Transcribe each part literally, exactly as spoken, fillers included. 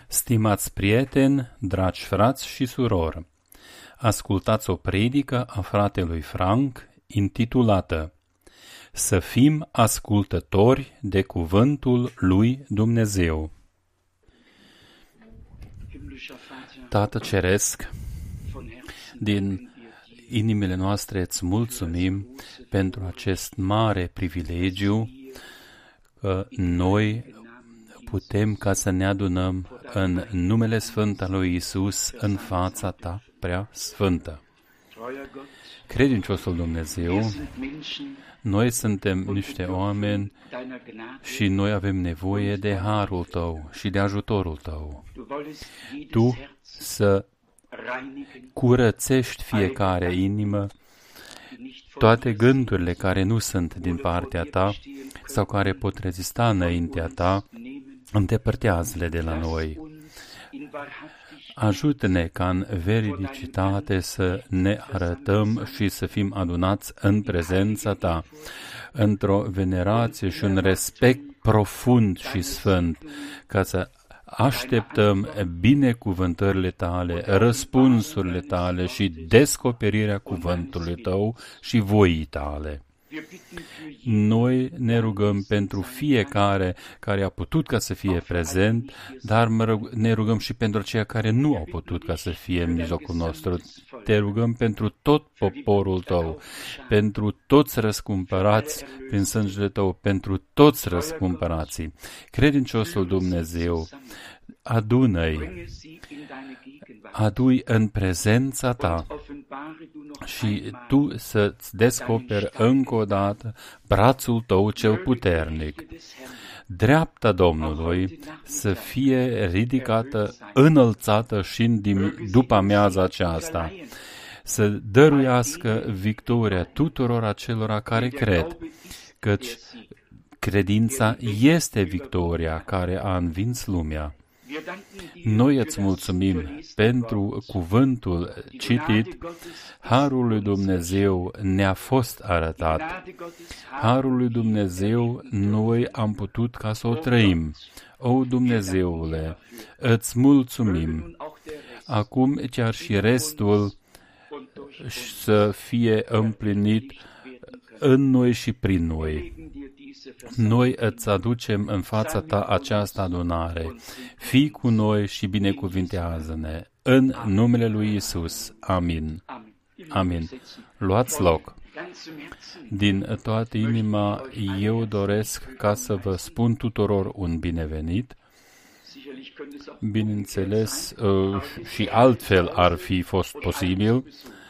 Stimați prieteni, dragi frați și surori, ascultați o predică a fratelui Frank intitulată Să fim ascultători de cuvântul lui Dumnezeu. Tată Ceresc, din inimile noastre îți mulțumim pentru acest mare privilegiu că noi putem ca să ne adunăm în numele Sfânt al lui Iisus în fața ta prea sfântă. Credinciosul Dumnezeu, noi suntem niște oameni și noi avem nevoie de harul tău și de ajutorul tău. Tu să curățești fiecare inimă, toate gândurile care nu sunt din partea ta sau care pot rezista înaintea ta, îndepărtează-le de la noi. Ajută-ne ca în veridicitate să ne arătăm și să fim adunați în prezența ta, într-o venerație și un respect profund și sfânt, ca să așteptăm binecuvântările tale, răspunsurile tale și descoperirea cuvântului tău și voii tale. Noi ne rugăm pentru fiecare care a putut ca să fie prezent, dar ne rugăm și pentru aceia care nu au putut ca să fie în mijlocul nostru. Te rugăm pentru tot poporul tău, pentru toți răscumpărați prin sângele tău, pentru toți răscumpărații. Credinciosul Dumnezeu, adună-i, adu-i în prezența ta și tu să-ți descoperi încă o dată brațul tău cel puternic. Dreapta Domnului să fie ridicată, înălțată și în după amiaza aceasta, să dăruiască victoria tuturor acelora care cred, căci credința este victoria care a învins lumea. Noi îți mulțumim pentru cuvântul citit, harul lui Dumnezeu ne-a fost arătat. Harul lui Dumnezeu noi am putut ca să o trăim. O, Dumnezeule, îți mulțumim. Acum chiar și restul să fie împlinit în noi și prin noi. Noi îți aducem în fața ta această adunare. Fii cu noi și binecuvintează-ne. În numele lui Iisus. Amin. Amin. Luați loc. Din toată inima, eu doresc ca să vă spun tuturor un binevenit. Bineînțeles, și altfel ar fi fost posibil.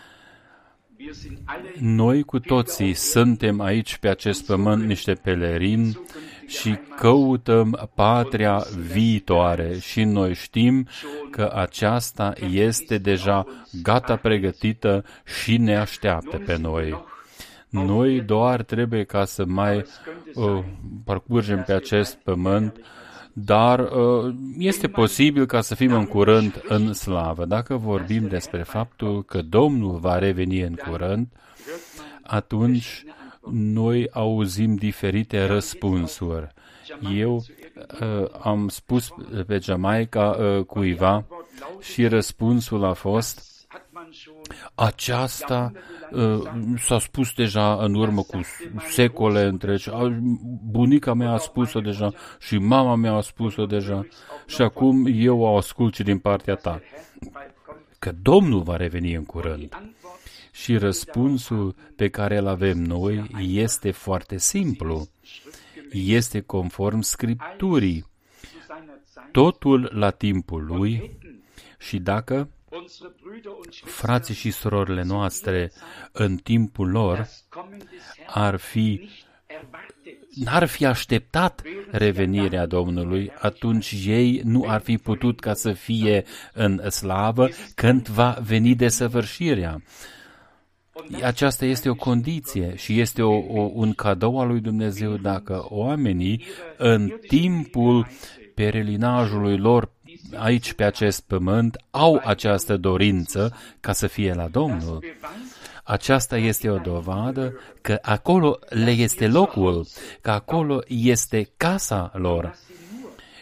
Noi cu toții suntem aici pe acest pământ niște pelerini și căutăm patria viitoare și noi știm că aceasta este deja gata pregătită și ne așteaptă pe noi. Noi doar trebuie ca să mai uh, parcurgem pe acest pământ, dar uh, este posibil ca să fim în curând în slavă. Dacă vorbim despre faptul că Domnul va reveni în curând, atunci noi auzim diferite răspunsuri. Eu uh, am spus pe Jamaica uh, cuiva și răspunsul a fost: aceasta uh, s-a spus deja în urmă cu secole întregi, bunica mea a spus-o deja și mama mea a spus-o deja și acum eu o ascult și din partea ta. Că Domnul va reveni în curând. Și răspunsul pe care îl avem noi este foarte simplu. Este conform Scripturii. Totul la timpul lui și dacă frații și surorile noastre în timpul lor ar fi n-ar fi așteptat revenirea Domnului, atunci ei nu ar fi putut ca să fie în slavă când va veni desăvârșirea. Aceasta este o condiție și este o, o, un cadou al lui Dumnezeu dacă oamenii în timpul perelinajului lor aici pe acest pământ au această dorință ca să fie la Domnul. Aceasta este o dovadă că acolo le este locul, că acolo este casa lor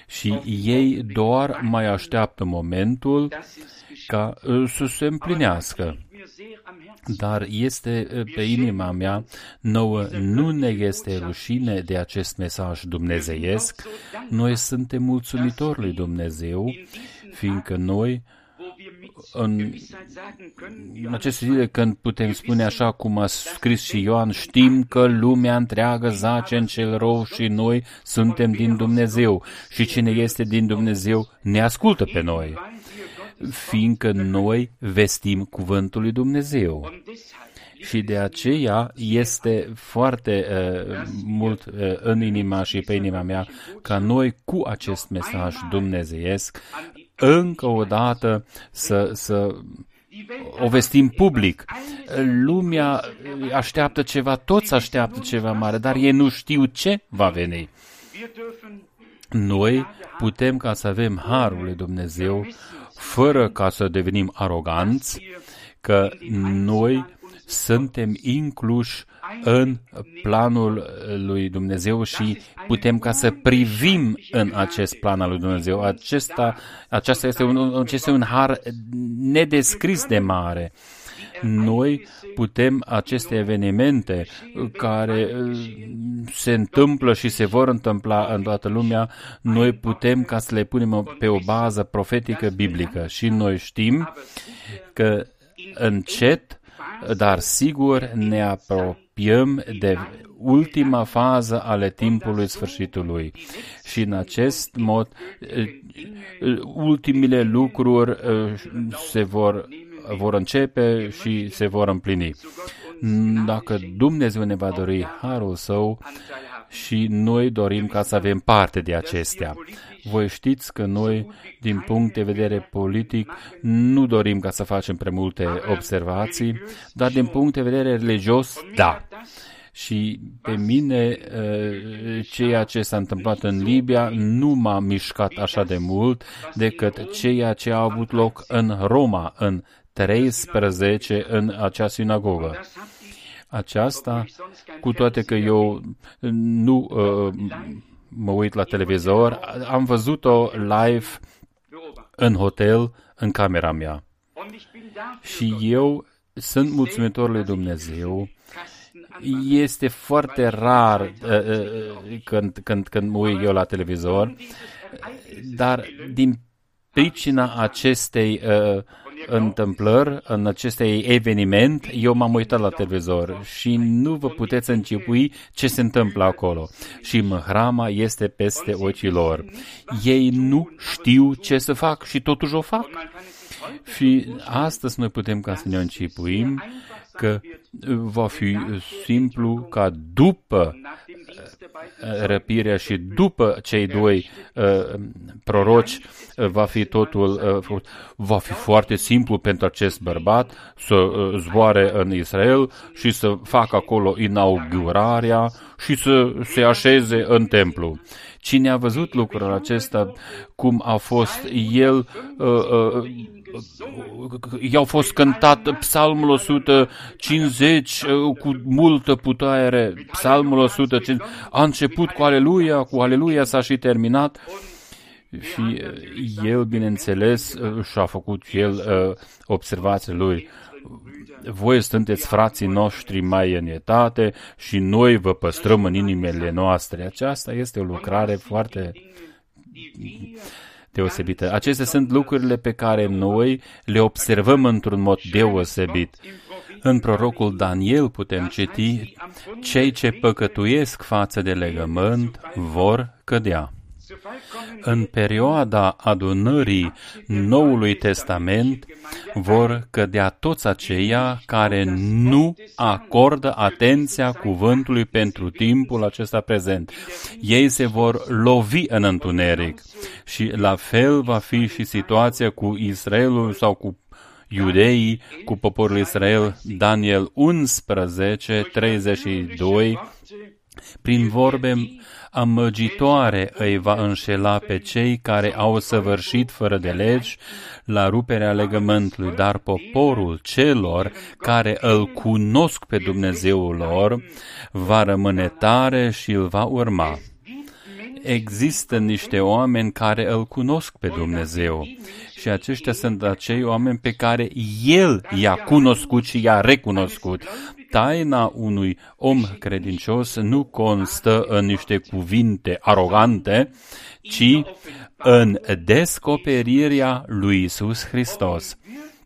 și ei doar mai așteaptă momentul ca să se împlinească. Dar este pe inima mea, nouă nu ne este rușine de acest mesaj dumnezeiesc. Noi suntem mulțumitori lui Dumnezeu, fiindcă noi, în, în aceste zile, când putem spune așa cum a scris și Ioan, știm că lumea întreagă zace în cel rău și noi suntem din Dumnezeu. Și cine este din Dumnezeu ne ascultă pe noi, fiindcă noi vestim cuvântul lui Dumnezeu. Și de aceea este foarte uh, mult uh, în inima și pe inima mea ca noi cu acest mesaj dumnezeiesc încă o dată să, să o vestim public. Lumea așteaptă ceva, toți așteaptă ceva mare, dar ei nu știu ce va veni. Noi putem ca să avem harul lui Dumnezeu fără ca să devenim aroganți, că noi suntem incluși în planul lui Dumnezeu și putem ca să privim în acest plan al lui Dumnezeu. Acesta, acesta este un, acesta este un har nedescris de mare. Noi putem aceste evenimente care se întâmplă și se vor întâmpla în toată lumea, noi putem ca să le punem pe o bază profetică biblică. Și noi știm că încet, dar sigur ne apropiem de ultima fază ale timpului sfârșitului. Și în acest mod, ultimile lucruri se vor, vor începe și se vor împlini. Dacă Dumnezeu ne va dori harul Său și noi dorim ca să avem parte de acestea. Voi știți că noi, din punct de vedere politic, nu dorim ca să facem prea multe observații, dar din punct de vedere religios, da. Și pe mine, ceea ce s-a întâmplat în Libia nu m-a mișcat așa de mult decât ceea ce a avut loc în Roma, în treisprezece, în acea sinagogă. Aceasta, cu toate că eu nu uh, mă uit la televizor, am văzut-o live în hotel, în camera mea. Și eu sunt mulțumitor lui Dumnezeu. Este foarte rar uh, uh, când, când, când mă uit eu la televizor, dar din pricina acestei uh, întâmplări, în acestei eveniment, eu m-am uitat la televizor și nu vă puteți închipui ce se întâmplă acolo. Și măhrama este peste ochii lor. Ei nu știu ce să fac și totuși o fac. Și astăzi noi putem ca să ne închipuim că va fi simplu ca după răpirea și după cei doi uh, proroci uh, va fi totul, uh, va fi foarte simplu pentru acest bărbat să uh, zboare în Israel și să facă acolo inaugurarea și să se așeze în templu. Cine a văzut lucrul acesta, cum a fost el, uh, uh, i-au fost cântat psalmul o sută cincizeci uh, cu multă putere, psalmul o sută cincizeci, a început cu aleluia, cu aleluia s-a și terminat și el, bineînțeles, și-a făcut el uh, observațiile lui. Voi sunteți frații noștri mai în etate și noi vă păstrăm în inimile noastre. Aceasta este o lucrare foarte deosebită. Acestea sunt lucrurile pe care noi le observăm într-un mod deosebit. În prorocul Daniel putem citi: cei ce păcătuiesc față de legământ vor cădea. În perioada adunării Noului Testament vor cădea toți aceia care nu acordă atenția cuvântului pentru timpul acesta prezent. Ei se vor lovi în întuneric și la fel va fi și situația cu Israelul sau cu iudeii, cu poporul Israel. Daniel unsprezece, treizeci și doi, prin vorbe amăgitoare îi va înșela pe cei care au săvârșit fără de legi la ruperea legământului, dar poporul celor care îl cunosc pe Dumnezeul lor va rămâne tare și îl va urma. există niște oameni care îl cunosc pe Dumnezeu și aceștia sunt acei oameni pe care El i-a cunoscut și i-a recunoscut. Taina unui om credincios nu constă în niște cuvinte arogante, ci în descoperirea lui Iisus Hristos.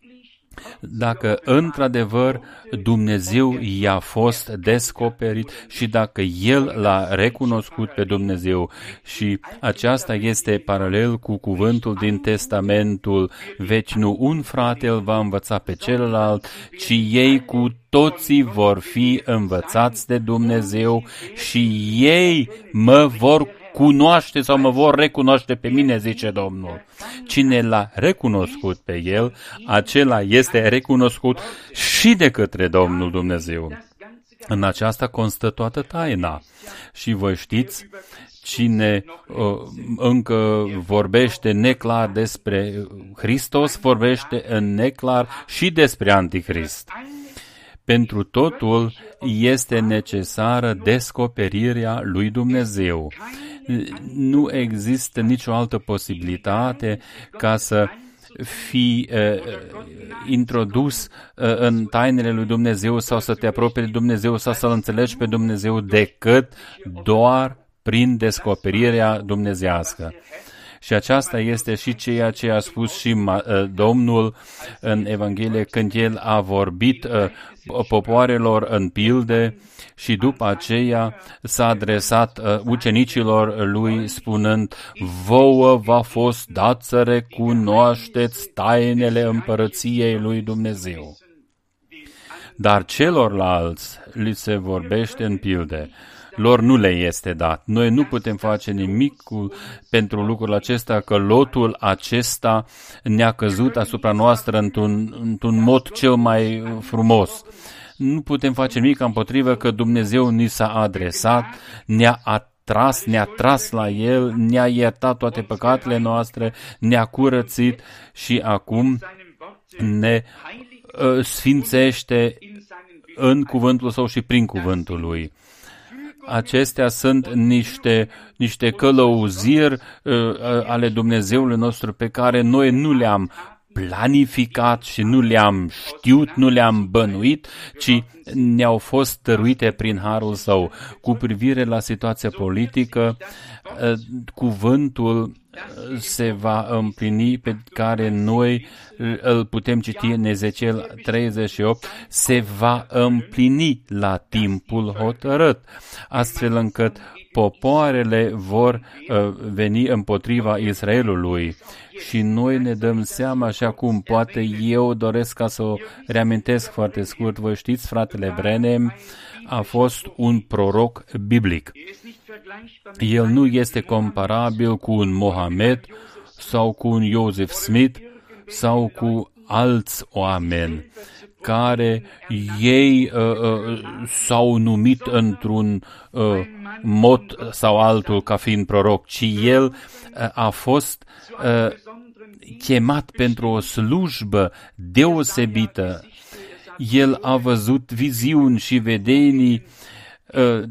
Dacă într-adevăr Dumnezeu i-a fost descoperit și dacă El l-a recunoscut pe Dumnezeu, și aceasta este paralel cu cuvântul din Testamentul Vechi, nu un frate îl va învăța pe celălalt, ci ei cu toții vor fi învățați de Dumnezeu și ei mă vor cunoaște sau mă vor recunoaște pe mine, zice Domnul. Cine l-a recunoscut pe El, acela este recunoscut și de către Domnul Dumnezeu. În aceasta constă toată taina. Și voi știți, cine uh, încă vorbește neclar despre Hristos, vorbește în neclar și despre Antichrist. Pentru totul este necesară descoperirea lui Dumnezeu. Nu există nicio altă posibilitate ca să fi uh, introdus uh, în tainele lui Dumnezeu sau să te apropii de Dumnezeu sau să-L înțelegi pe Dumnezeu decât doar prin descoperirea dumnezeiască. Și aceasta este și ceea ce a spus și Domnul în Evanghelie când El a vorbit popoarelor în pilde și după aceea s-a adresat ucenicilor Lui spunând: vouă v-a fost dat să recunoașteți tainele împărăției lui Dumnezeu. Dar celorlalți li se vorbește în pilde. Lor nu le este dat. Noi nu putem face nimic cu, pentru lucrul acesta, că lotul acesta ne-a căzut asupra noastră într-un, într-un mod cel mai frumos. Nu putem face nimic împotrivă că Dumnezeu ni s-a adresat, ne-a atras, ne-a tras la El, ne-a iertat toate păcatele noastre, ne-a curățit și acum ne uh, sfințește în cuvântul Său și prin cuvântul Lui. Acestea sunt niște, niște călăuziri uh, ale Dumnezeului nostru pe care noi nu le-am planificat și nu le-am știut, nu le-am bănuit, ci ne-au fost dăruite prin harul Său. Cu privire la situația politică, uh, cuvântul se va împlini pe care noi îl putem citi în Ezechiel treizeci și opt, se va împlini la timpul hotărât, astfel încât popoarele vor uh, veni împotriva Israelului. Și noi ne dăm seama, și acum poate eu doresc ca să o reamintesc foarte scurt. Voi știți, fratele Branham a fost un proroc biblic. El nu este comparabil cu un Mohamed sau cu un Joseph Smith sau cu alți oameni care ei uh, uh, s-au numit într-un uh, mod sau altul ca fiind proroc, ci el uh, a fost uh, chemat pentru o slujbă deosebită. El a văzut viziuni și vedenii uh,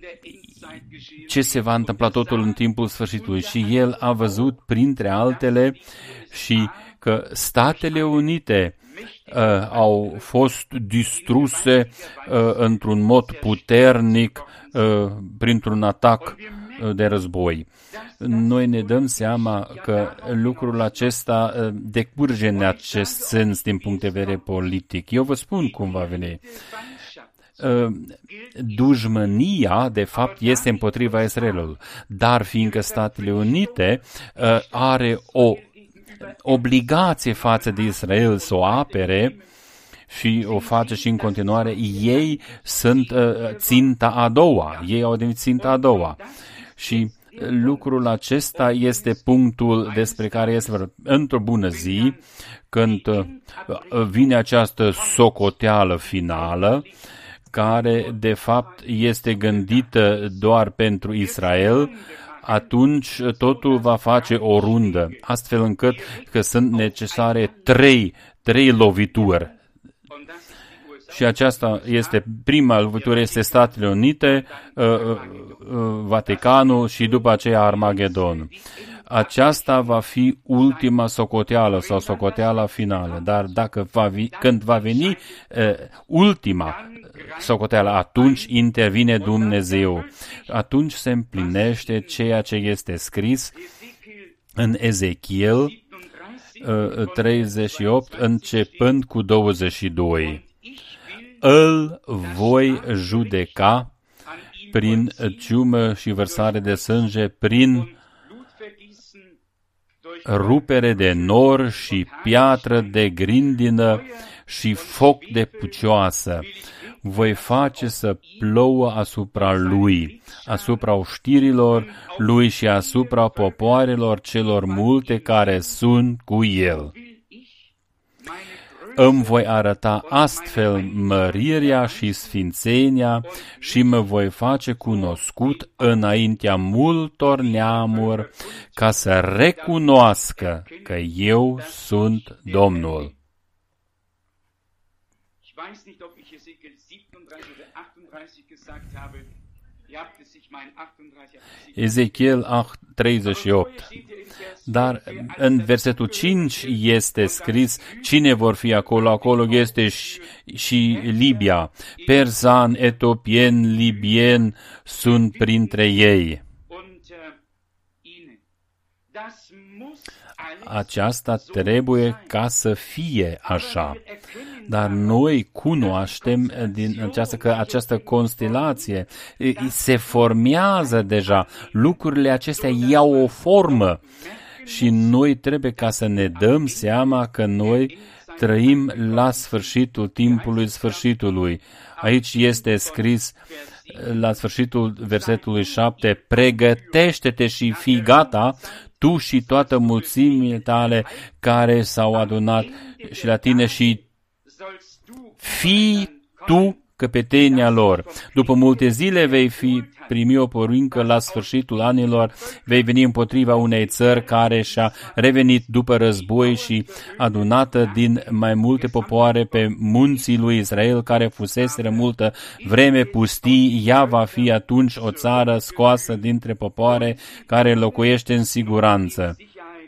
ce se va întâmpla totul în timpul sfârșitului și el a văzut, printre altele, și că Statele Unite uh, au fost distruse uh, într-un mod puternic uh, printr-un atac uh, de război. Noi ne dăm seama că lucrul acesta uh, decurge în acest sens din punct de vedere politic. Eu vă spun cum va veni. Dușmânia, de fapt, este împotriva Israelului, dar fiindcă Statele Unite uh, are o obligație față de Israel să o apere și o face și în continuare, ei sunt uh, ținta a doua, ei au devenit ținta a doua. Și lucrul acesta este punctul despre care este vorba. Într-o bună zi, când uh, vine această socoteală finală, care de fapt este gândită doar pentru Israel, atunci totul va face o rundă, astfel încât că sunt necesare trei, trei lovituri. și aceasta este prima lovitură, este Statele Unite, Vaticanul și după aceea Armagedon. Aceasta va fi ultima socoteală sau socoteala finală, dar dacă va vi, când va veni uh, ultima socoteală, atunci intervine Dumnezeu. Atunci se împlinește ceea ce este scris în Ezechiel uh, treizeci și opt, începând cu douăzeci și doi. Îl voi judeca prin ciumă și vărsare de sânge, prin rupere de nor și piatră de grindină și foc de pucioasă. Voi face să plouă asupra lui, asupra oștirilor lui și asupra popoarelor celor multe care sunt cu el. Îmi voi arăta astfel mărirea și sfințenia și mă voi face cunoscut înaintea multor neamuri, ca să recunoască că eu sunt Domnul. Ezechiel treizeci și opt. Dar în versetul cinci este scris cine vor fi acolo. Acolo este și, și Libia. Persan, etopien, libien sunt printre ei. Aceasta trebuie ca să fie așa. Dar noi cunoaștem din această, că această constelație se formează deja. Lucrurile acestea iau o formă și noi trebuie ca să ne dăm seama că noi trăim la sfârșitul timpului sfârșitului. Aici este scris la sfârșitul versetului șapte, pregătește-te și fii gata, tu și toată mulțimile tale care s-au adunat și la tine și fii tu căpetenia lor. După multe zile vei fi primi o poruncă la sfârșitul anilor, vei veni împotriva unei țări care și-a revenit după război și adunată din mai multe popoare pe munții lui Israel, care fuseseră multă vreme pustii. Ea va fi atunci o țară scoasă dintre popoare care locuiește în siguranță.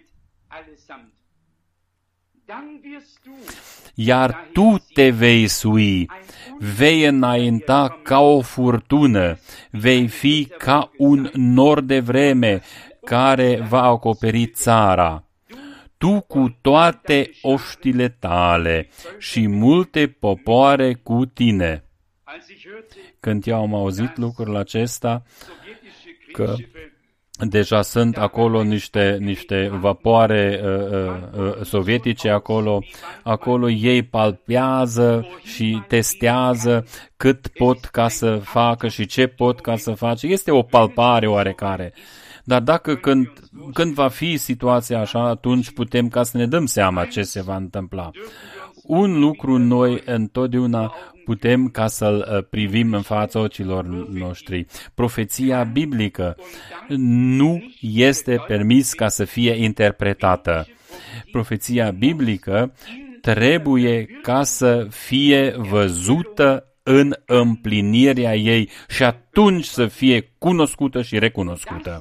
Iar tu te vei sui, vei înainta ca o furtună, vei fi ca un nor de vreme care va acoperi țara. Tu cu toate oștile tale și multe popoare cu tine. Când eu am auzit lucrul acesta, că deja sunt acolo niște, niște vapoare uh, uh, sovietice acolo, acolo ei palpează și testează cât pot ca să facă și ce pot ca să facă. Este o palpare oarecare. Dar dacă când, când va fi situația așa, atunci putem ca să ne dăm seama ce se va întâmpla. Un lucru noi întotdeauna putem ca să-l privim în fața ochilor noștri. Profeția biblică nu este permis ca să fie interpretată. Profeția biblică trebuie ca să fie văzută în împlinirea ei și atunci să fie cunoscută și recunoscută.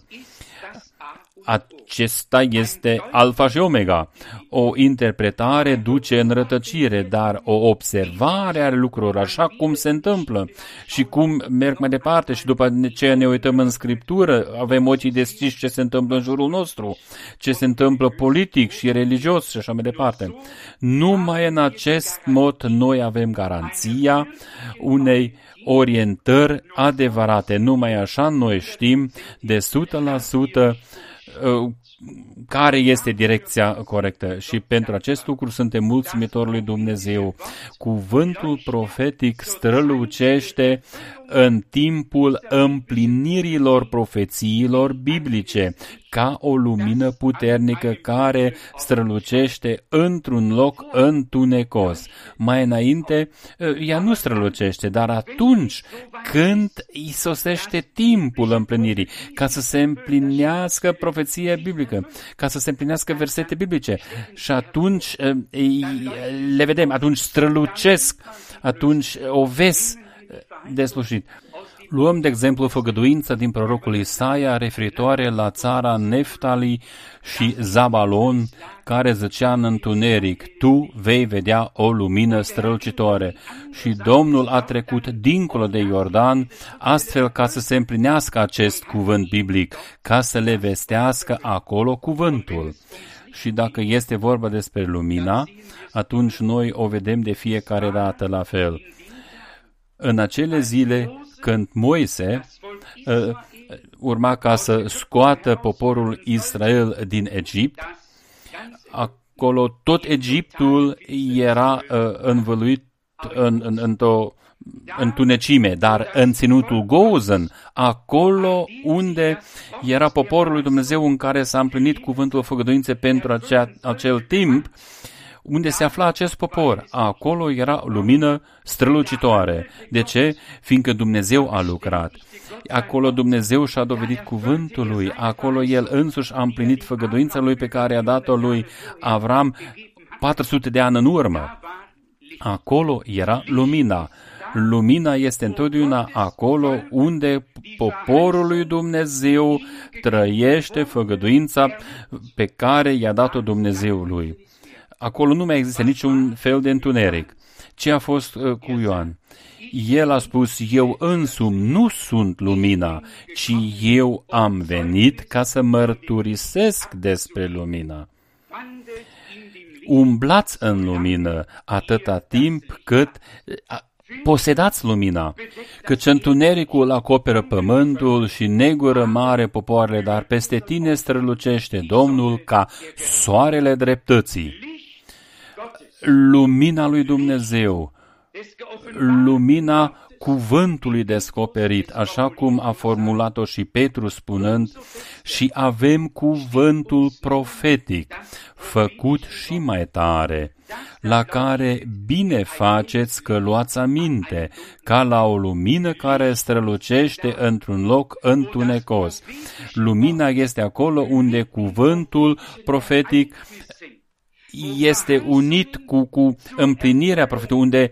Acesta este alfa și omega. O interpretare duce în rătăcire, dar o observare a lucrurilor, așa cum se întâmplă și cum merg mai departe și după ce ne uităm în Scriptură, avem ochii deschiși ce se întâmplă în jurul nostru, ce se întâmplă politic și religios și așa mai departe. Numai în acest mod noi avem garanția unei orientări adevărate. Numai așa noi știm de o sută la sută care este direcția corectă și pentru acest lucru suntem mulțumitori lui Dumnezeu. Cuvântul profetic strălucește în timpul împlinirilor profețiilor biblice, ca o lumină puternică care strălucește într-un loc întunecos. Mai înainte, ea nu strălucește, dar atunci când îi sosește timpul împlinirii, ca să se împlinească profeția biblică, ca să se împlinească versete biblice. Și atunci le vedem, atunci strălucesc, atunci o vezi deslușit. Luăm, de exemplu, făgăduința din prorocul Isaia referitoare la țara Neftali și Zabalon, care zicea în întuneric: tu vei vedea o lumină strălucitoare. Și Domnul a trecut dincolo de Iordan, astfel ca să se împlinească acest cuvânt biblic, ca să le vestească acolo cuvântul. Și dacă este vorba despre lumina, atunci noi o vedem de fiecare dată la fel. În acele zile, când Moise uh, urma ca să scoată poporul Israel din Egipt, acolo tot Egiptul era uh, învăluit în, în, într-o întunecime, dar în ținutul Gozan, acolo unde era poporul lui Dumnezeu în care s-a împlinit cuvântul făgăduinței pentru acea, acel timp, unde se afla acest popor, acolo era lumină strălucitoare. De ce? Fiindcă Dumnezeu a lucrat. Acolo Dumnezeu și-a dovedit cuvântul lui, acolo El însuși a împlinit făgăduința lui pe care a dat-o lui Avram patru sute de ani în urmă. Acolo era lumina. Lumina este întotdeauna acolo unde poporul lui Dumnezeu trăiește făgăduința pe care i-a dat-o Dumnezeu lui. Acolo nu mai există niciun fel de întuneric. Ce a fost uh, cu Ioan? El a spus: eu însumi nu sunt lumina, ci eu am venit ca să mărturisesc despre lumina. Umblați în lumină atâta timp cât posedați lumina, căci întunericul acoperă pământul și negură mare popoarele, dar peste tine strălucește Domnul ca soarele dreptății. Lumina lui Dumnezeu, lumina cuvântului descoperit, așa cum a formulat-o și Petru spunând: și avem cuvântul profetic, făcut și mai tare, la care bine faceți că luați aminte, ca la o lumină care strălucește într-un loc întunecos. Lumina este acolo unde cuvântul profetic este unit cu, cu împlinirea profetului, unde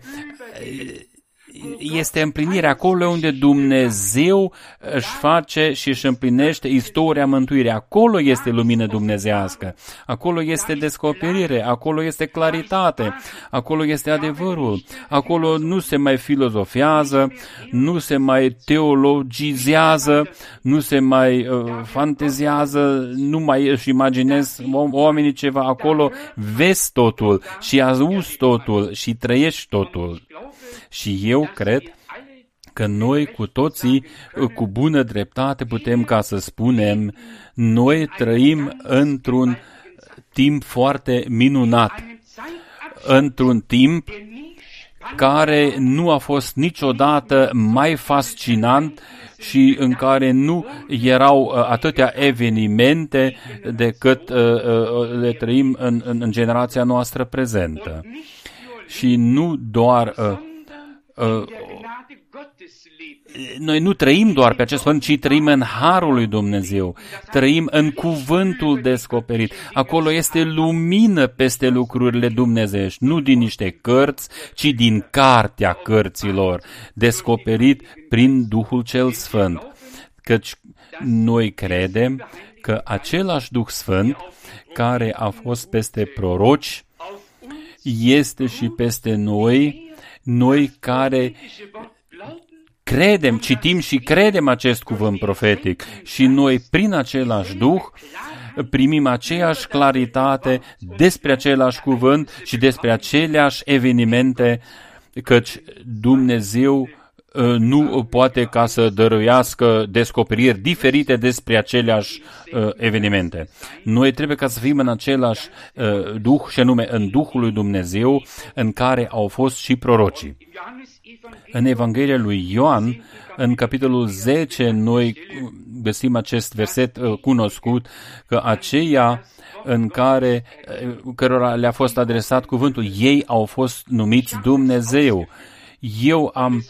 este împlinirea acolo unde Dumnezeu își face și își împlinește istoria mântuirii. Acolo este lumină dumnezească, acolo este descoperire, acolo este claritate, acolo este adevărul, acolo nu se mai filozofează, nu se mai teologizează, nu se mai uh, fantezează, nu mai își imaginez oamenii ceva. Acolo vezi totul și auzi totul și trăiești totul. Și eu cred că noi cu toții, cu bună dreptate, putem ca să spunem: noi trăim într-un timp foarte minunat, într-un timp care nu a fost niciodată mai fascinant și în care nu erau atâtea evenimente decât le trăim în, în, în generația noastră prezentă. Și nu doar uh, uh, noi nu trăim doar pe acest pământ, ci trăim în harul lui Dumnezeu, trăim în cuvântul descoperit. Acolo este lumină peste lucrurile dumnezeiești, nu din niște cărți, ci din cartea cărților, descoperit prin Duhul cel Sfânt. Căci noi credem că același Duh Sfânt care a fost peste proroci este și peste noi, noi care credem, citim și credem acest cuvânt profetic și noi prin același Duh primim aceeași claritate despre același cuvânt și despre aceleași evenimente, căci Dumnezeu nu poate ca să dăruiască descoperiri diferite despre aceleași uh, evenimente. Noi trebuie ca să fim în același uh, duh, și anume în Duhul lui Dumnezeu, în care au fost și prorocii. În Evanghelia lui Ioan, în capitolul zece, noi găsim acest verset uh, cunoscut, că aceia în care, cărora le-a fost adresat cuvântul, ei au fost numiți Dumnezeu. Eu am,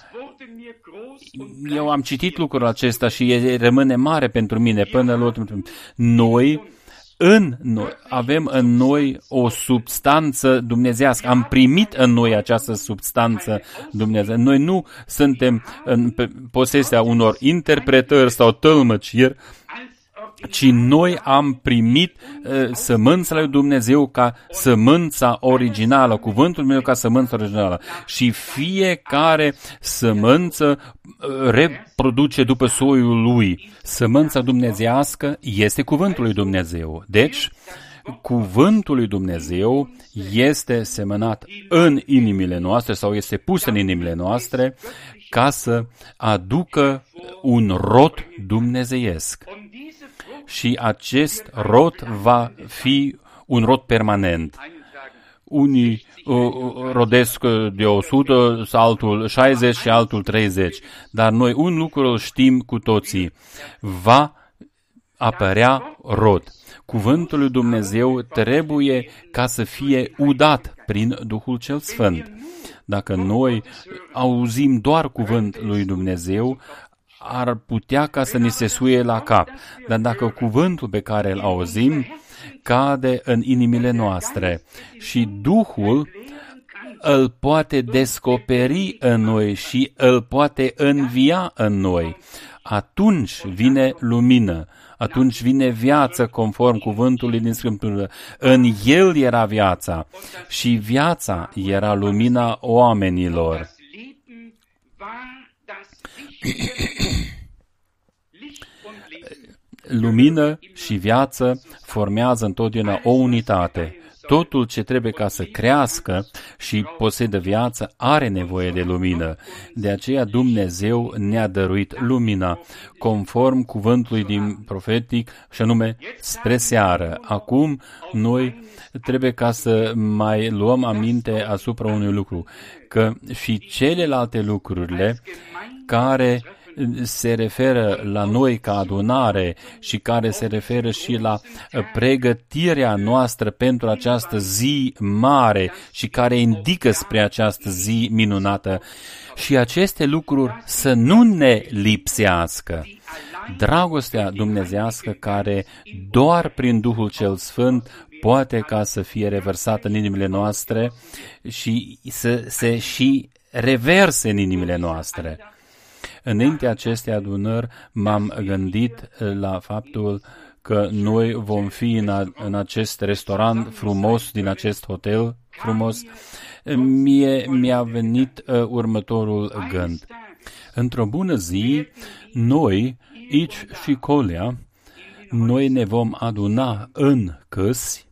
eu am citit lucrul acesta și el rămâne mare pentru mine până la ultimul timp. Noi, în noi, avem în noi o substanță dumnezească. Am primit în noi această substanță dumnezească. Noi nu suntem în posesia unor interpretări sau tălmăciri, ci noi am primit uh, sămânța lui Dumnezeu ca sămânța originală, cuvântul meu ca sămânța originală. Și fiecare sămânță uh, reproduce după soiul lui. Sămânța dumnezească este cuvântul lui Dumnezeu. Deci, cuvântul lui Dumnezeu este semănat în inimile noastre sau este pus în inimile noastre ca să aducă un rod dumnezeiesc. Și acest rod va fi un rod permanent. Unii uh, rodesc de o sută, altul șaizeci și altul treizeci. Dar noi un lucru îl știm cu toții. Va apărea rod. Cuvântul lui Dumnezeu trebuie ca să fie udat prin Duhul cel Sfânt. Dacă noi auzim doar cuvântul lui Dumnezeu, ar putea ca să ni se suie la cap. Dar dacă cuvântul pe care îl auzim cade în inimile noastre și Duhul îl poate descoperi în noi și îl poate învia în noi, atunci vine lumină, atunci vine viață conform cuvântului din Scriptură. În El era viața și viața era lumina oamenilor. Lumină și viață formează întotdeauna o unitate. Totul ce trebuie ca să crească și posedă viață are nevoie de lumină. De aceea Dumnezeu ne-a dăruit lumina, conform cuvântului din profetic, și anume spre seară. Acum noi trebuie ca să mai luăm aminte asupra unui lucru, că și celelalte lucrurile care se referă la noi ca adunare și care se referă și la pregătirea noastră pentru această zi mare și care indică spre această zi minunată. Și aceste lucruri să nu ne lipsească. Dragostea dumnezească care doar prin Duhul cel Sfânt poate ca să fie revărsată în inimile noastre și să se și reverse în inimile noastre. Înainte acestei adunări m-am gândit la faptul că noi vom fi în, a, în acest restaurant frumos, din acest hotel frumos. Mie mi-a venit uh, următorul gând. Într-o bună zi, noi, aici și colea, noi ne vom aduna în căsi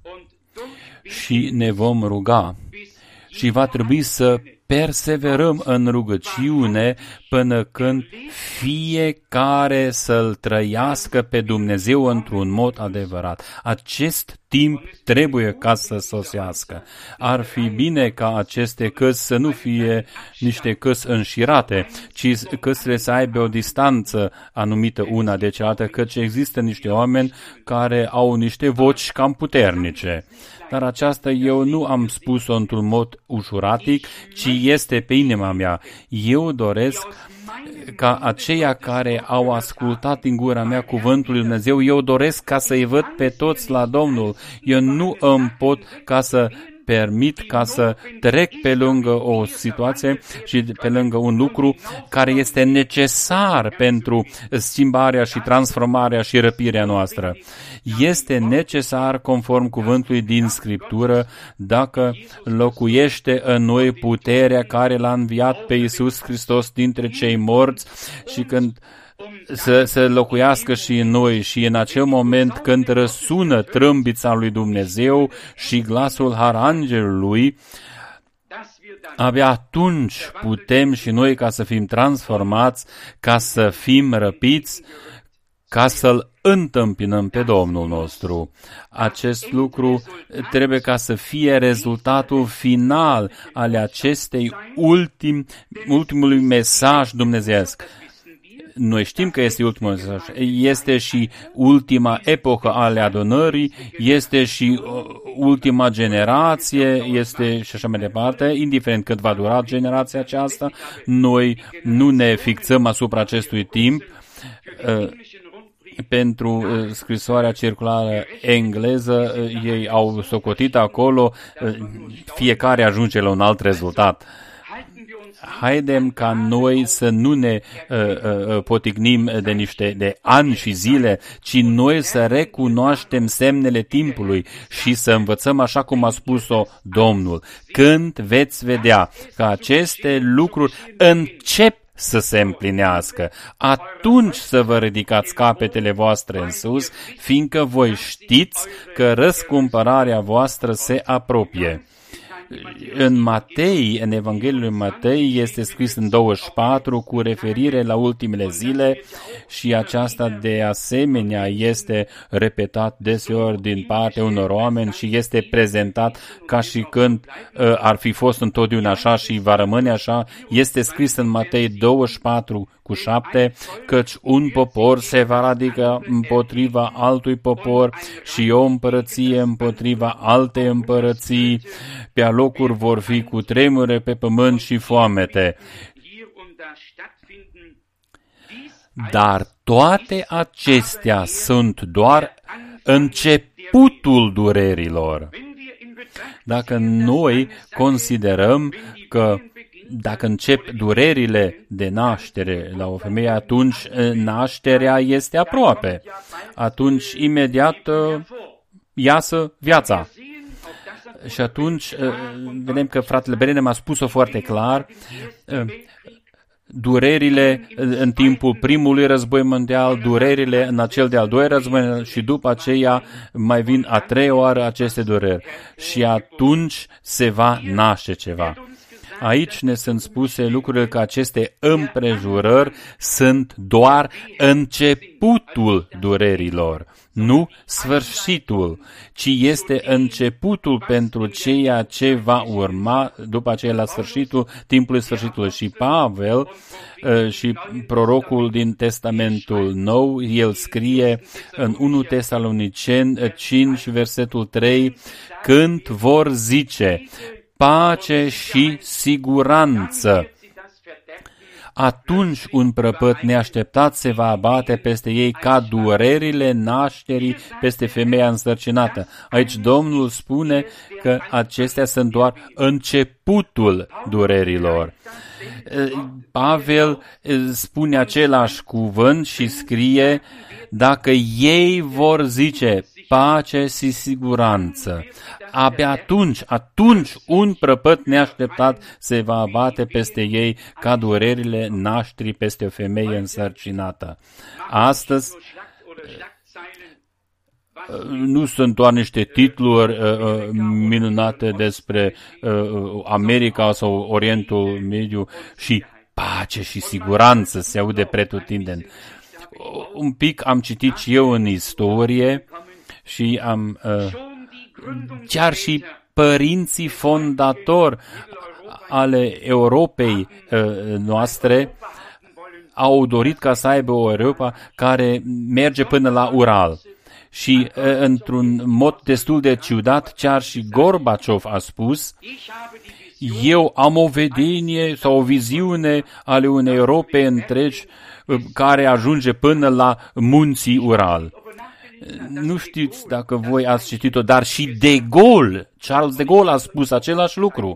și ne vom ruga și va trebui să perseverăm în rugăciune până când fiecare să-L trăiască pe Dumnezeu într-un mod adevărat. Acest timp trebuie ca să sosească. Ar fi bine ca aceste căsi să nu fie niște căsi înșirate, ci căsile să aibă o distanță anumită una de cealaltă, căci există niște oameni care au niște voci cam puternice. Dar aceasta eu nu am spus-o într-un mod ușuratic, ci este pe inima mea. Eu doresc ca aceia care au ascultat din gura mea cuvântul lui Dumnezeu, eu doresc ca să-i văd pe toți la Domnul. Eu nu îmi pot ca să permit ca să trec pe lângă o situație și pe lângă un lucru care este necesar pentru schimbarea și transformarea și răpirea noastră. Este necesar, conform cuvântului din Scriptură, dacă locuiește în noi puterea care l-a înviat pe Iisus Hristos dintre cei morți și când să, să locuiască și în noi și în acel moment când răsună trâmbița lui Dumnezeu și glasul Arangelului, abia atunci putem și noi ca să fim transformați, ca să fim răpiți, ca să-L întâmpinăm pe Domnul nostru. Acest lucru trebuie ca să fie rezultatul final al acestei ultim, ultimului mesaj dumnezeiesc. Noi știm că este ultimul mesaj. Este și ultima epocă ale adunării, este și ultima generație, este și așa mai departe, indiferent cât va dura generația aceasta, noi nu ne fixăm asupra acestui timp. Pentru scrisoarea circulară engleză, ei au socotit acolo, fiecare ajunge la un alt rezultat. Haidem ca noi să nu ne uh, uh, potignim de niște de ani și zile, ci noi să recunoaștem semnele timpului și să învățăm așa cum a spus-o Domnul. Când veți vedea că aceste lucruri încep să se împlinească, atunci să vă ridicați capetele voastre în sus, fiindcă voi știți că răscumpărarea voastră se apropie. În Matei, în Evanghelia lui Matei, este scris în douăzeci și patru cu referire la ultimele zile și aceasta de asemenea este repetat deseori din partea unor oameni și este prezentat ca și când uh, ar fi fost întotdeauna așa și va rămâne așa. Este scris în Matei douăzeci și patru cu șapte, căci un popor se va radica împotriva altui popor și o împărăție împotriva altei împărății. Pe alocuri vor fi cu tremure pe pământ și foamete. Dar toate acestea sunt doar începutul durerilor. Dacă noi considerăm că dacă încep durerile de naștere la o femeie, atunci nașterea este aproape. Atunci imediat iasă viața. Și atunci vedem că fratele Brenem a spus-o foarte clar, durerile în timpul primului război mondial, durerile în acel de-al doilea război mondial și după aceea mai vin a treia oară aceste dureri. Și atunci se va naște ceva. Aici ne sunt spuse lucrurile că aceste împrejurări sunt doar începutul durerilor, nu sfârșitul, ci este începutul pentru ceea ce va urma după aceea la sfârșitul timpului sfârșitului. Și Pavel și prorocul din Testamentul Nou, el scrie în întâi Tesaloniceni cinci, versetul trei, când vor zice pace și siguranță, atunci un prăpăt neașteptat se va abate peste ei ca durerile nașterii peste femeia însărcinată. Aici Domnul spune că acestea sunt doar începutul durerilor. Pavel spune același cuvânt și scrie, dacă ei vor zice pace și siguranță, abia atunci, atunci un prăpăt neașteptat se va abate peste ei ca durerile nașterii peste o femeie însărcinată. Astăzi nu sunt doar niște titluri uh, minunate despre uh, America sau Orientul Mediu și pace și siguranță se aude pretutindeni. Un pic am citit și eu în istorie și am uh, chiar și părinții fondatori ale Europei uh, noastre au dorit ca să aibă o Europa care merge până la Ural. Și uh, într-un mod destul de ciudat, chiar și Gorbaciov a spus, eu am o vedenie sau o viziune ale unei Europe întregi uh, care ajunge până la munții Ural. Nu știți dacă voi ați citit-o, dar și De Gaulle, Charles de Gaulle a spus același lucru.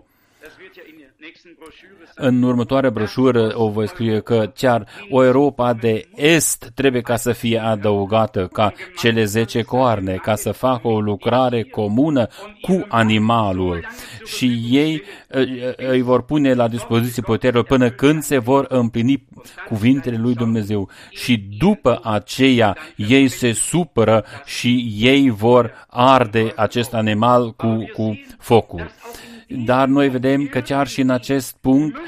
În următoarea broșură o voi scrie că chiar o Europa de Est trebuie ca să fie adăugată ca cele zece coarne, ca să facă o lucrare comună cu animalul. Și ei îi vor pune la dispoziție puterilor până când se vor împlini cuvintele lui Dumnezeu. Și după aceea ei se supără și ei vor arde acest animal cu, cu focul. dar noi vedem că chiar și în acest punct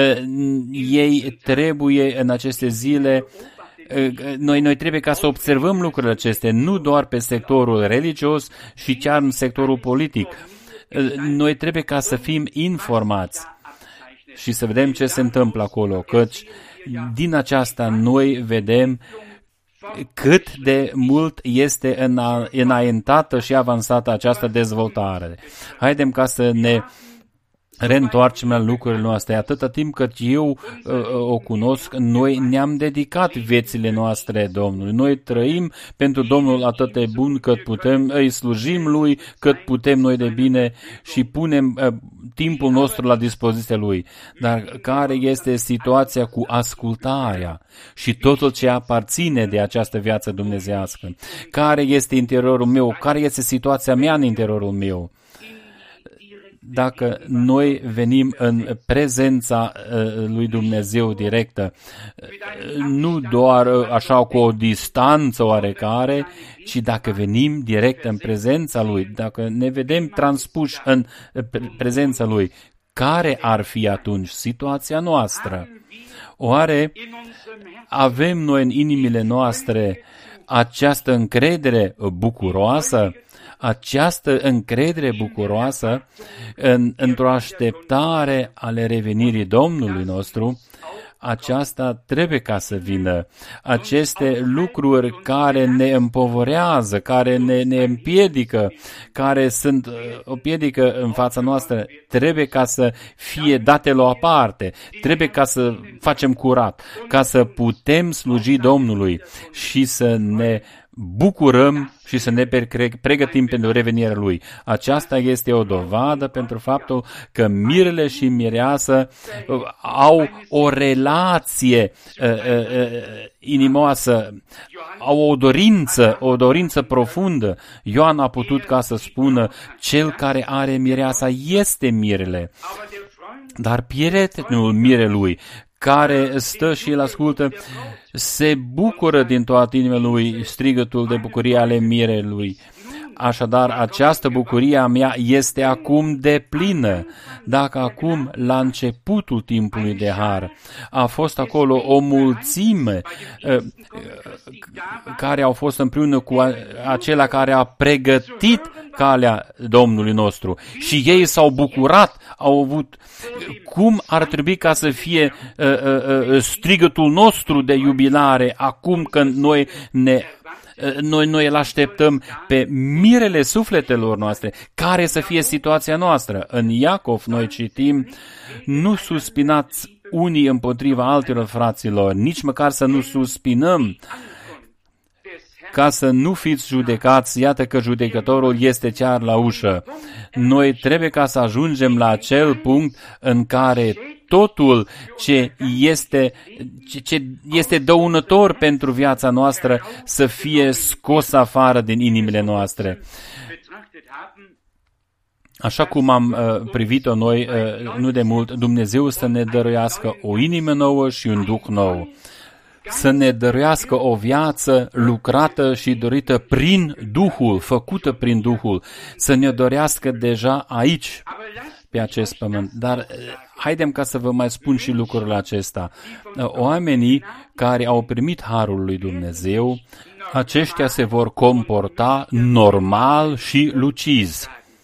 ei trebuie în aceste zile, noi, noi trebuie ca să observăm lucrurile acestea, nu doar pe sectorul religios și chiar în sectorul politic. Noi trebuie ca să fim informați și să vedem ce se întâmplă acolo, căci din aceasta noi vedem cât de mult este înaintată și avansată această dezvoltare. Haidem ca să ne reîntoarcem la lucrurile noastre. Atâta timp cât eu uh, o cunosc, noi ne-am dedicat viețile noastre Domnului. Noi trăim pentru Domnul atât de bun cât putem, îi slujim Lui cât putem noi de bine și punem uh, timpul nostru la dispoziția Lui. Dar care este situația cu ascultarea și totul ce aparține de această viață dumnezeiască? Care este interiorul meu? Care este situația mea în interiorul meu? Dacă noi venim în prezența uh, lui Dumnezeu directă, uh, nu doar uh, așa cu o distanță oarecare, ci dacă venim direct în prezența Lui, dacă ne vedem transpuși în uh, prezența Lui, care ar fi atunci situația noastră? Oare avem noi în inimile noastre această încredere bucuroasă? Această încredere bucuroasă în, într-o așteptare ale revenirii Domnului nostru, aceasta trebuie ca să vină. Aceste lucruri care ne împovorează, care ne, ne împiedică, care sunt o piedică în fața noastră, trebuie ca să fie date la o parte, trebuie ca să facem curat, ca să putem sluji Domnului și să ne bucurăm și să ne pregătim pentru revenirea Lui. Aceasta este o dovadă pentru faptul că mirele și mireasă au o relație uh, uh, inimoasă, au o dorință, o dorință profundă. Ioan a putut ca să spună, cel care are mireasa este mirele. Dar prietenul mirelui, care stă și îl ascultă, se bucură din toată inima lui strigătul de bucurie ale mirelui. Așadar, această bucurie a mea este acum deplină. Dacă acum, la începutul timpului de har, a fost acolo o mulțime uh, care au fost împreună cu acela care a pregătit calea Domnului nostru și ei s-au bucurat, au avut cum ar trebui ca să fie uh, uh, strigătul nostru de iubilare acum când noi ne Noi, noi îl așteptăm pe mirele sufletelor noastre. Care să fie situația noastră? În Iacov noi citim, nu suspinați unii împotriva altelor, fraților, nici măcar să nu suspinăm, ca să nu fiți judecați, iată că judecătorul este chiar la ușă. Noi trebuie ca să ajungem la acel punct în care totul ce este, ce este dăunător pentru viața noastră să fie scos afară din inimile noastre. Așa cum am uh, privit-o noi uh, nu de mult, Dumnezeu să ne dăruiască o inimă nouă și un duh nou. Să ne dăruiască o viață lucrată și dorită prin Duhul, făcută prin Duhul. Să ne dorească deja aici, pe acest pământ. Dar haidem ca să vă mai spun și lucrurile acesta. Oamenii care au primit harul lui Dumnezeu, aceștia se vor comporta normal și luciz.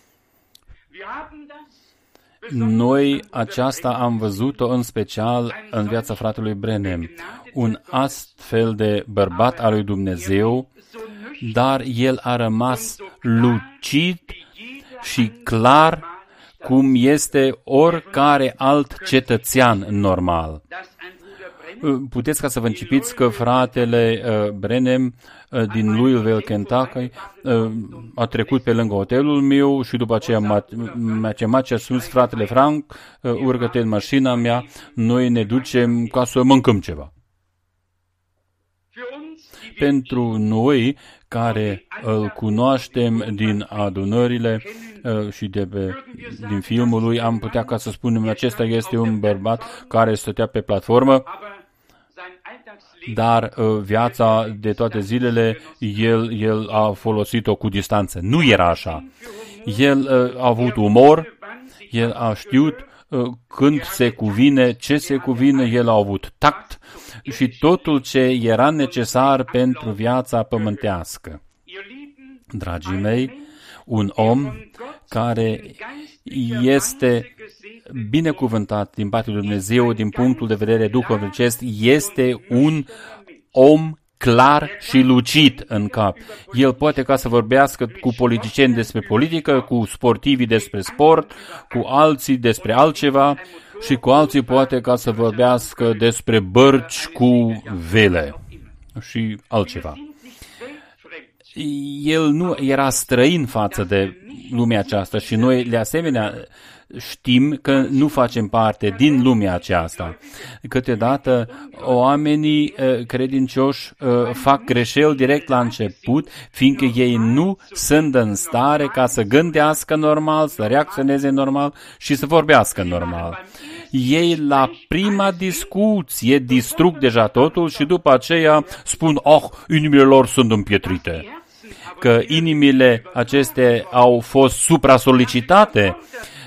Noi aceasta am văzut-o în special în viața fratelui Branham. Un astfel de bărbat al lui Dumnezeu, dar el a rămas lucid și clar cum este oricare alt cetățean normal. Puteți ca să vă închipiți că fratele uh, Branham uh, din Louisville, Kentucky, uh, a trecut pe lângă hotelul meu și după aceea m-a chemat și a spus, fratele Frank, uh, urcă-te în mașina mea, noi ne ducem ca să mâncăm ceva. Pentru noi, care îl cunoaștem din adunările uh, și de pe, din filmul lui, am putea ca să spunem, acesta este un bărbat care stătea pe platformă, dar uh, viața de toate zilele, el, el a folosit-o cu distanță. Nu era așa. El uh, a avut umor, El a știut când se cuvine, ce se cuvine, el a avut tact și totul ce era necesar pentru viața pământească. Dragii mei, un om care este binecuvântat din partea lui Dumnezeu din punctul de vedere duhovnicesc este un om clar și lucid în cap. El poate ca să vorbească cu politicieni despre politică, cu sportivii despre sport, cu alții despre altceva și cu alții poate ca să vorbească despre bărci cu vele și altceva. El nu era străin față de lumea aceasta și noi, de asemenea, știm că nu facem parte din lumea aceasta. Câteodată oamenii uh, credincioși uh, fac greșeli direct la început, fiindcă ei nu sunt în stare ca să gândească normal, să reacționeze normal și să vorbească normal. Ei la prima discuție distrug deja totul și după aceea spun, oh, inimile lor sunt împietrite. Că inimile acestea au fost supra-solicitate,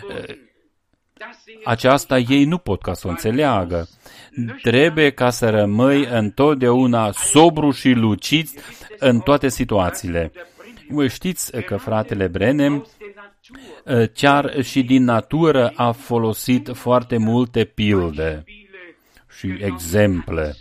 aceasta ei nu pot ca să o înțeleagă. Trebuie ca să rămâi întotdeauna sobru și lucid în toate situațiile. Voi știți că fratele Branham chiar și din natură a folosit foarte multe pilde și exemple.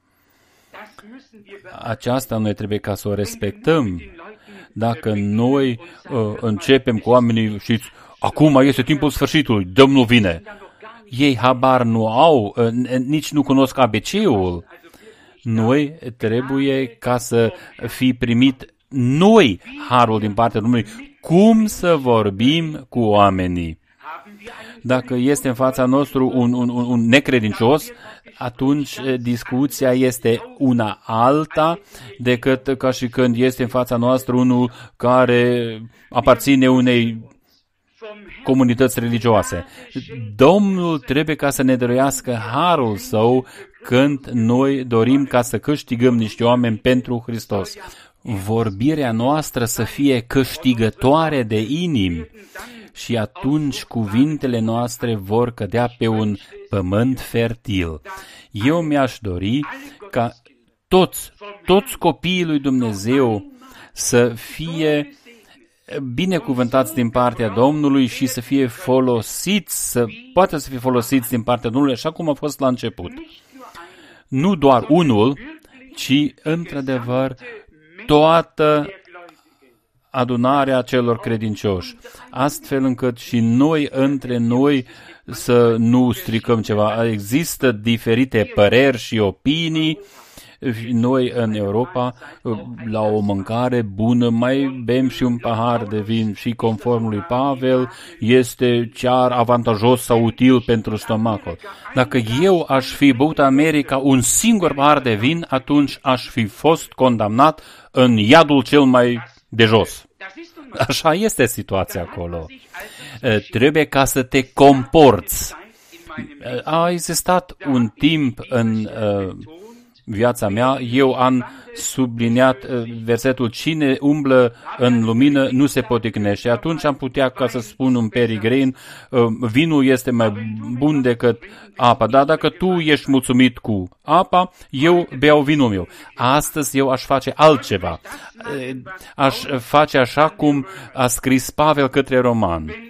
Aceasta noi trebuie ca să o respectăm. Dacă noi uh, începem cu oamenii și acum este timpul sfârșitului, Domnul vine. Ei habar nu au, uh, nici nu cunosc A B C-ul. Noi trebuie ca să fi primit noi harul din partea Domnului. Cum să vorbim cu oamenii? Dacă este în fața nostru un, un, un necredincios, atunci discuția este una alta decât ca și când este în fața noastră unul care aparține unei comunități religioase. Domnul trebuie ca să ne dăruiască harul său când noi dorim ca să câștigăm niște oameni pentru Hristos. Vorbirea noastră să fie câștigătoare de inimi și atunci cuvintele noastre vor cădea pe un pământ fertil. Eu mi-aș dori ca toți, toți copiii lui Dumnezeu să fie binecuvântați din partea Domnului și să fie folosiți, să poată să fie folosiți din partea Domnului așa cum a fost la început. Nu doar unul, ci într-adevăr toată adunarea celor credincioși, astfel încât și noi între noi să nu stricăm ceva. Există diferite păreri și opinii. Noi în Europa, la o mâncare bună, mai bem și un pahar de vin și conform lui Pavel, este chiar avantajos sau util pentru stomacul. Dacă eu aș fi băut America un singur pahar de vin, atunci aș fi fost condamnat în iadul cel mai de jos. Așa este situația acolo. Trebuie ca să te comporți. A existat un timp în uh, viața mea, eu am subliniat uh, versetul cine umblă în lumină nu se poticnește. Atunci am putea ca să spun un peregrin, uh, vinul este mai bun decât apa, dar dacă tu ești mulțumit cu apa, eu beau vinul meu. Astăzi eu aș face altceva. Uh, aș face așa cum a scris Pavel către Romani.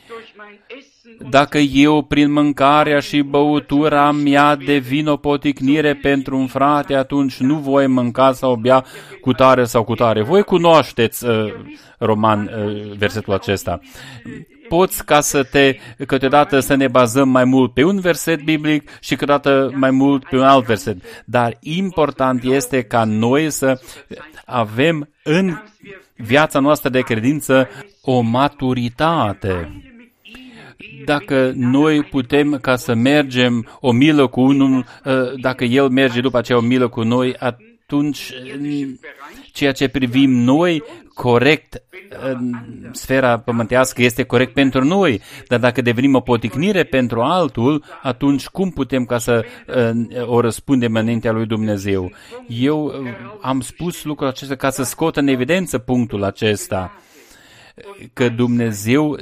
Dacă eu, prin mâncarea și băutura mea, devin o poticnire pentru un frate, atunci nu voi mânca sau bea cu tare sau cu tare. Voi cunoașteți, uh, Roman, uh, versetul acesta. Poți ca să te, câteodată să ne bazăm mai mult pe un verset biblic și câteodată mai mult pe un alt verset. Dar important este ca noi să avem în viața noastră de credință o maturitate. Dacă noi putem ca să mergem o milă cu unul, dacă el merge după aceea o milă cu noi, atunci ceea ce privim noi corect în sfera pământească este corect pentru noi, dar dacă devenim o poticnire pentru altul, atunci cum putem ca să o răspundem înaintea lui Dumnezeu? Eu am spus lucrul acesta ca să scot în evidență punctul acesta. că Dumnezeu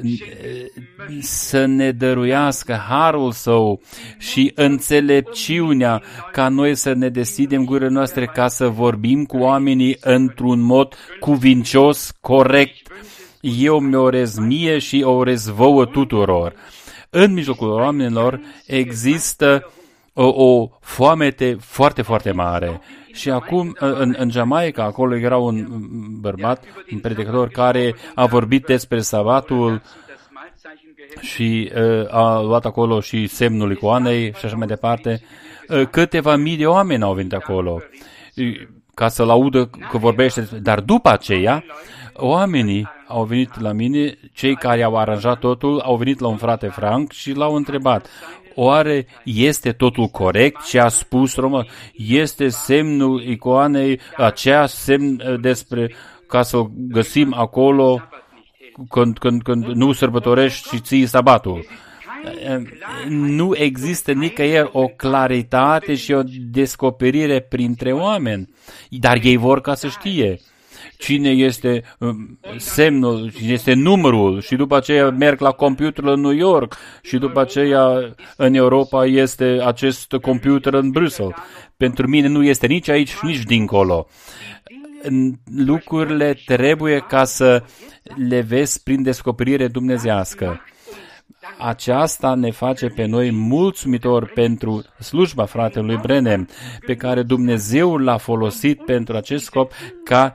să ne dăruiască harul Său și înțelepciunea ca noi să ne deschidem gurile noastre ca să vorbim cu oamenii într-un mod cuvincios, corect. Eu mi-o orez mie și o orez vouă tuturor. În mijlocul oamenilor există o, o foamete foarte, foarte mare. Și acum, în, în Jamaica, acolo era un bărbat, un predicator, care a vorbit despre sabatul și uh, a luat acolo și semnul icoanei și așa mai departe. Uh, câteva mii de oameni au venit acolo ca să-l audă că vorbește. Dar după aceea, oamenii au venit la mine, cei care au aranjat totul, au venit la un frate Frank și l-au întrebat: oare este totul corect ce a spus Roma? Este semnul icoanei aceea semn despre ca să-l găsim acolo când, când, când nu sărbătorești și ții sabatul? Nu există nicăieri o claritate și o descoperire printre oameni, dar ei vor ca să știe cine este semnul, cine este numărul, și după aceea merg la computerul în New York și după aceea în Europa este acest computer în Bruxelles. Pentru mine nu este nici aici, nici dincolo. Lucrurile trebuie ca să le vezi prin descoperire dumnezească. Aceasta ne face pe noi mulțumitori pentru slujba fratelui Branham, pe care Dumnezeu l-a folosit pentru acest scop, ca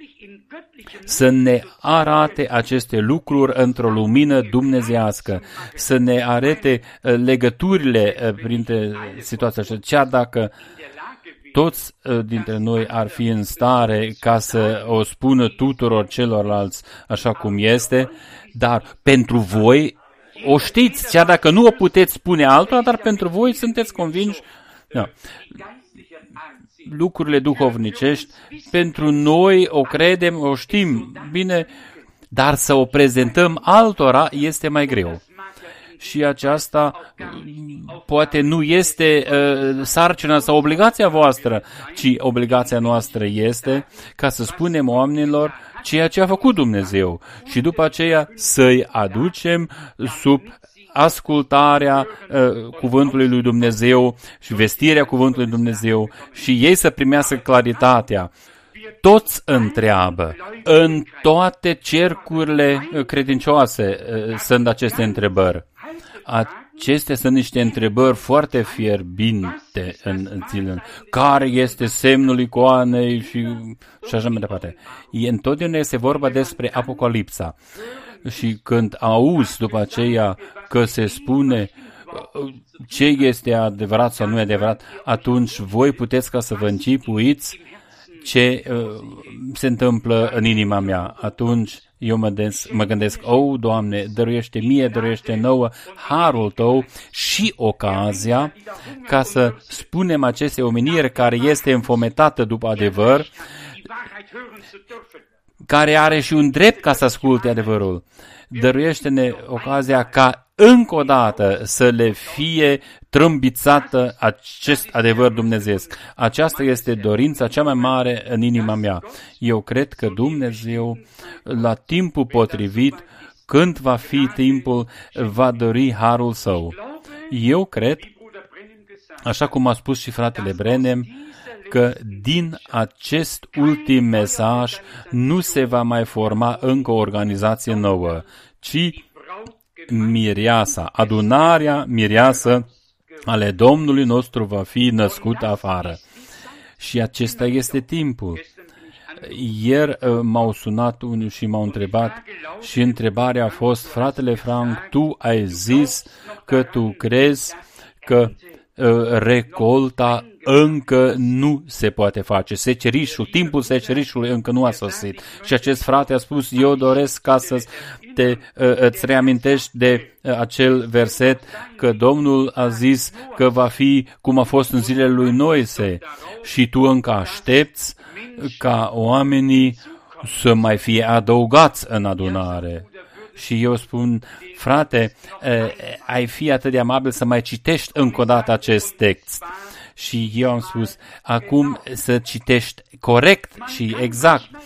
să ne arate aceste lucruri într-o lumină dumnezeiască, să ne arate legăturile printre situația aceasta. Chiar dacă toți dintre noi ar fi în stare ca să o spună tuturor celorlalți așa cum este, dar pentru voi o știți, chiar dacă nu o puteți spune altora, dar pentru voi sunteți convinși. Da. Lucrurile duhovnicești, pentru noi o credem, o știm bine, dar să o prezentăm altora este mai greu. Și aceasta poate nu este uh, sarcina sau obligația voastră, ci obligația noastră este ca să spunem oamenilor ceea ce a făcut Dumnezeu și după aceea să-i aducem sub ascultarea uh, cuvântului lui Dumnezeu și vestirea cuvântului lui Dumnezeu și ei să primească claritatea. Toți întreabă, în toate cercurile credincioase uh, sunt aceste întrebări. Acestea sunt niște întrebări foarte fierbinte în zilele. Care este semnul icoanei și, și așa mai departe. E, întotdeauna este vorba despre Apocalipsa. Și când auzi după aceea că se spune ce este adevărat sau nu e adevărat, atunci voi puteți ca să vă închipuiți ce uh, se întâmplă în inima mea. Atunci eu mă, des, mă gândesc, o, Doamne, dăruiește mie, dăruiește nouă harul Tău și ocazia ca să spunem aceste omeniri care este înfometată după adevăr, care are și un drept ca să asculte adevărul. Dăruiește-ne ocazia ca încă o dată să le fie trâmbițată acest adevăr dumnezeiesc. Aceasta este dorința cea mai mare în inima mea. Eu cred că Dumnezeu, la timpul potrivit, când va fi timpul, va dori harul Său. Eu cred, așa cum a spus și fratele Branham, că din acest ultim mesaj nu se va mai forma încă o organizație nouă, ci mireasa, adunarea mireasă ale Domnului nostru va fi născută afară. Și acesta este timpul. Ieri m-au sunat unii și m-au întrebat și întrebarea a fost: fratele Frank, tu ai zis că tu crezi că recolta încă nu se poate face. Secerișul, timpul secerișului încă nu a sosit. Și acest frate a spus: eu doresc ca să te, îți reamintești de acel verset că Domnul a zis că va fi cum a fost în zilele lui Noise și tu încă aștepți ca oamenii să mai fie adăugați în adunare. Și eu spun: frate, ai fi atât de amabil să mai citești încă o dată acest text. Și eu am spus: acum să citești corect și exact,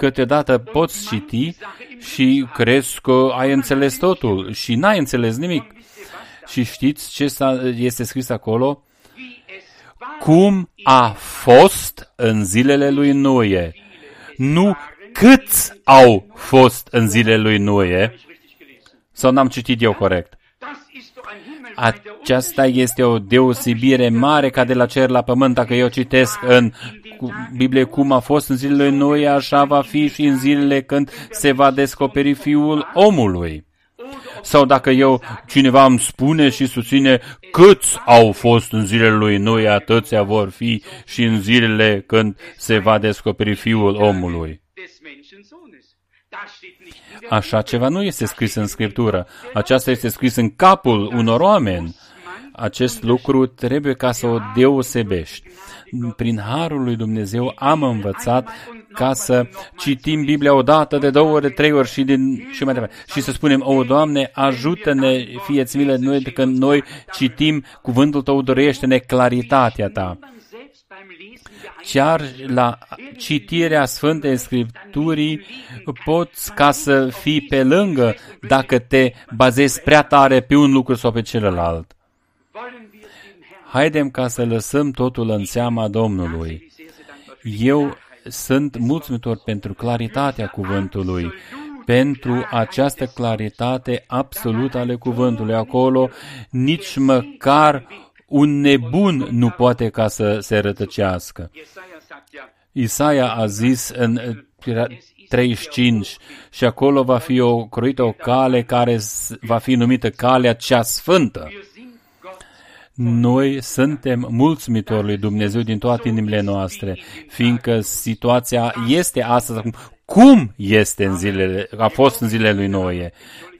câteodată poți citi și crezi că ai înțeles totul și n-ai înțeles nimic. Și știți ce este scris acolo? Cum a fost în zilele lui Noe. Nu câți au fost în zilele lui Noe. Sau n-am citit eu corect? Aceasta este o deosebire mare ca de la cer la pământ. Dacă eu citesc în Biblie cum a fost în zilele lui Noe, așa va fi și în zilele când se va descoperi Fiul omului. Sau dacă eu, cineva îmi spune și susține câți au fost în zilele lui Noe, atâția vor fi și în zilele când se va descoperi Fiul omului. Așa ceva nu este scris în Scriptură. Aceasta este scris în capul unor oameni. Acest lucru trebuie ca să o deosebești. Prin harul lui Dumnezeu am învățat ca să citim Biblia o dată, de două ori, de trei ori și, din, și mai departe. Și să spunem, o, Doamne, ajută-ne, fie-ți milă de noi, când noi citim cuvântul Tău, dorește-ne claritatea Ta. Chiar la citirea Sfântei Scripturii poți ca să fii pe lângă dacă te bazezi prea tare pe un lucru sau pe celălalt. Haidem ca să lăsăm totul în seama Domnului. Eu sunt mulțumitor pentru claritatea cuvântului, pentru această claritate absolută ale cuvântului. Acolo nici măcar un nebun nu poate ca să se rătăcească. Isaia a zis în treizeci și cinci și acolo va fi o croită o cale care va fi numită calea cea sfântă. Noi suntem mulțumitori lui Dumnezeu din toate inimile noastre, fiindcă situația este astăzi acum. Cum este în zilele, a fost în zilele lui Noe?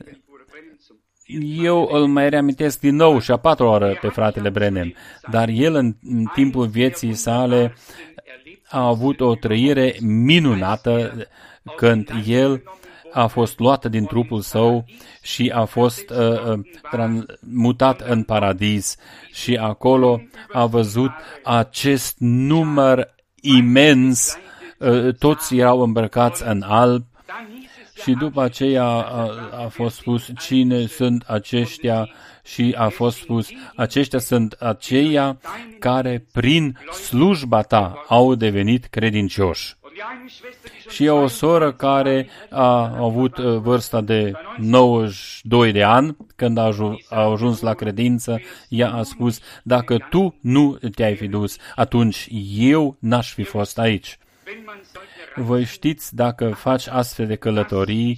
Eu îl mai reamintesc din nou și a patra oară pe fratele Branham, dar el în, în timpul vieții sale a avut o trăire minunată când el a fost luat din trupul său și a fost uh, uh, mutat în paradis și acolo a văzut acest număr imens, uh, toți erau îmbrăcați în alb și după aceea a, a fost spus cine sunt aceștia și a fost spus aceștia sunt aceia care prin slujba ta au devenit credincioși. Și o soră care a avut vârsta de nouăzeci și doi de ani, când a ajuns la credință, ea a spus, dacă tu nu te-ai fi dus, atunci eu n-aș fi fost aici. Voi știți, dacă faci astfel de călătorii,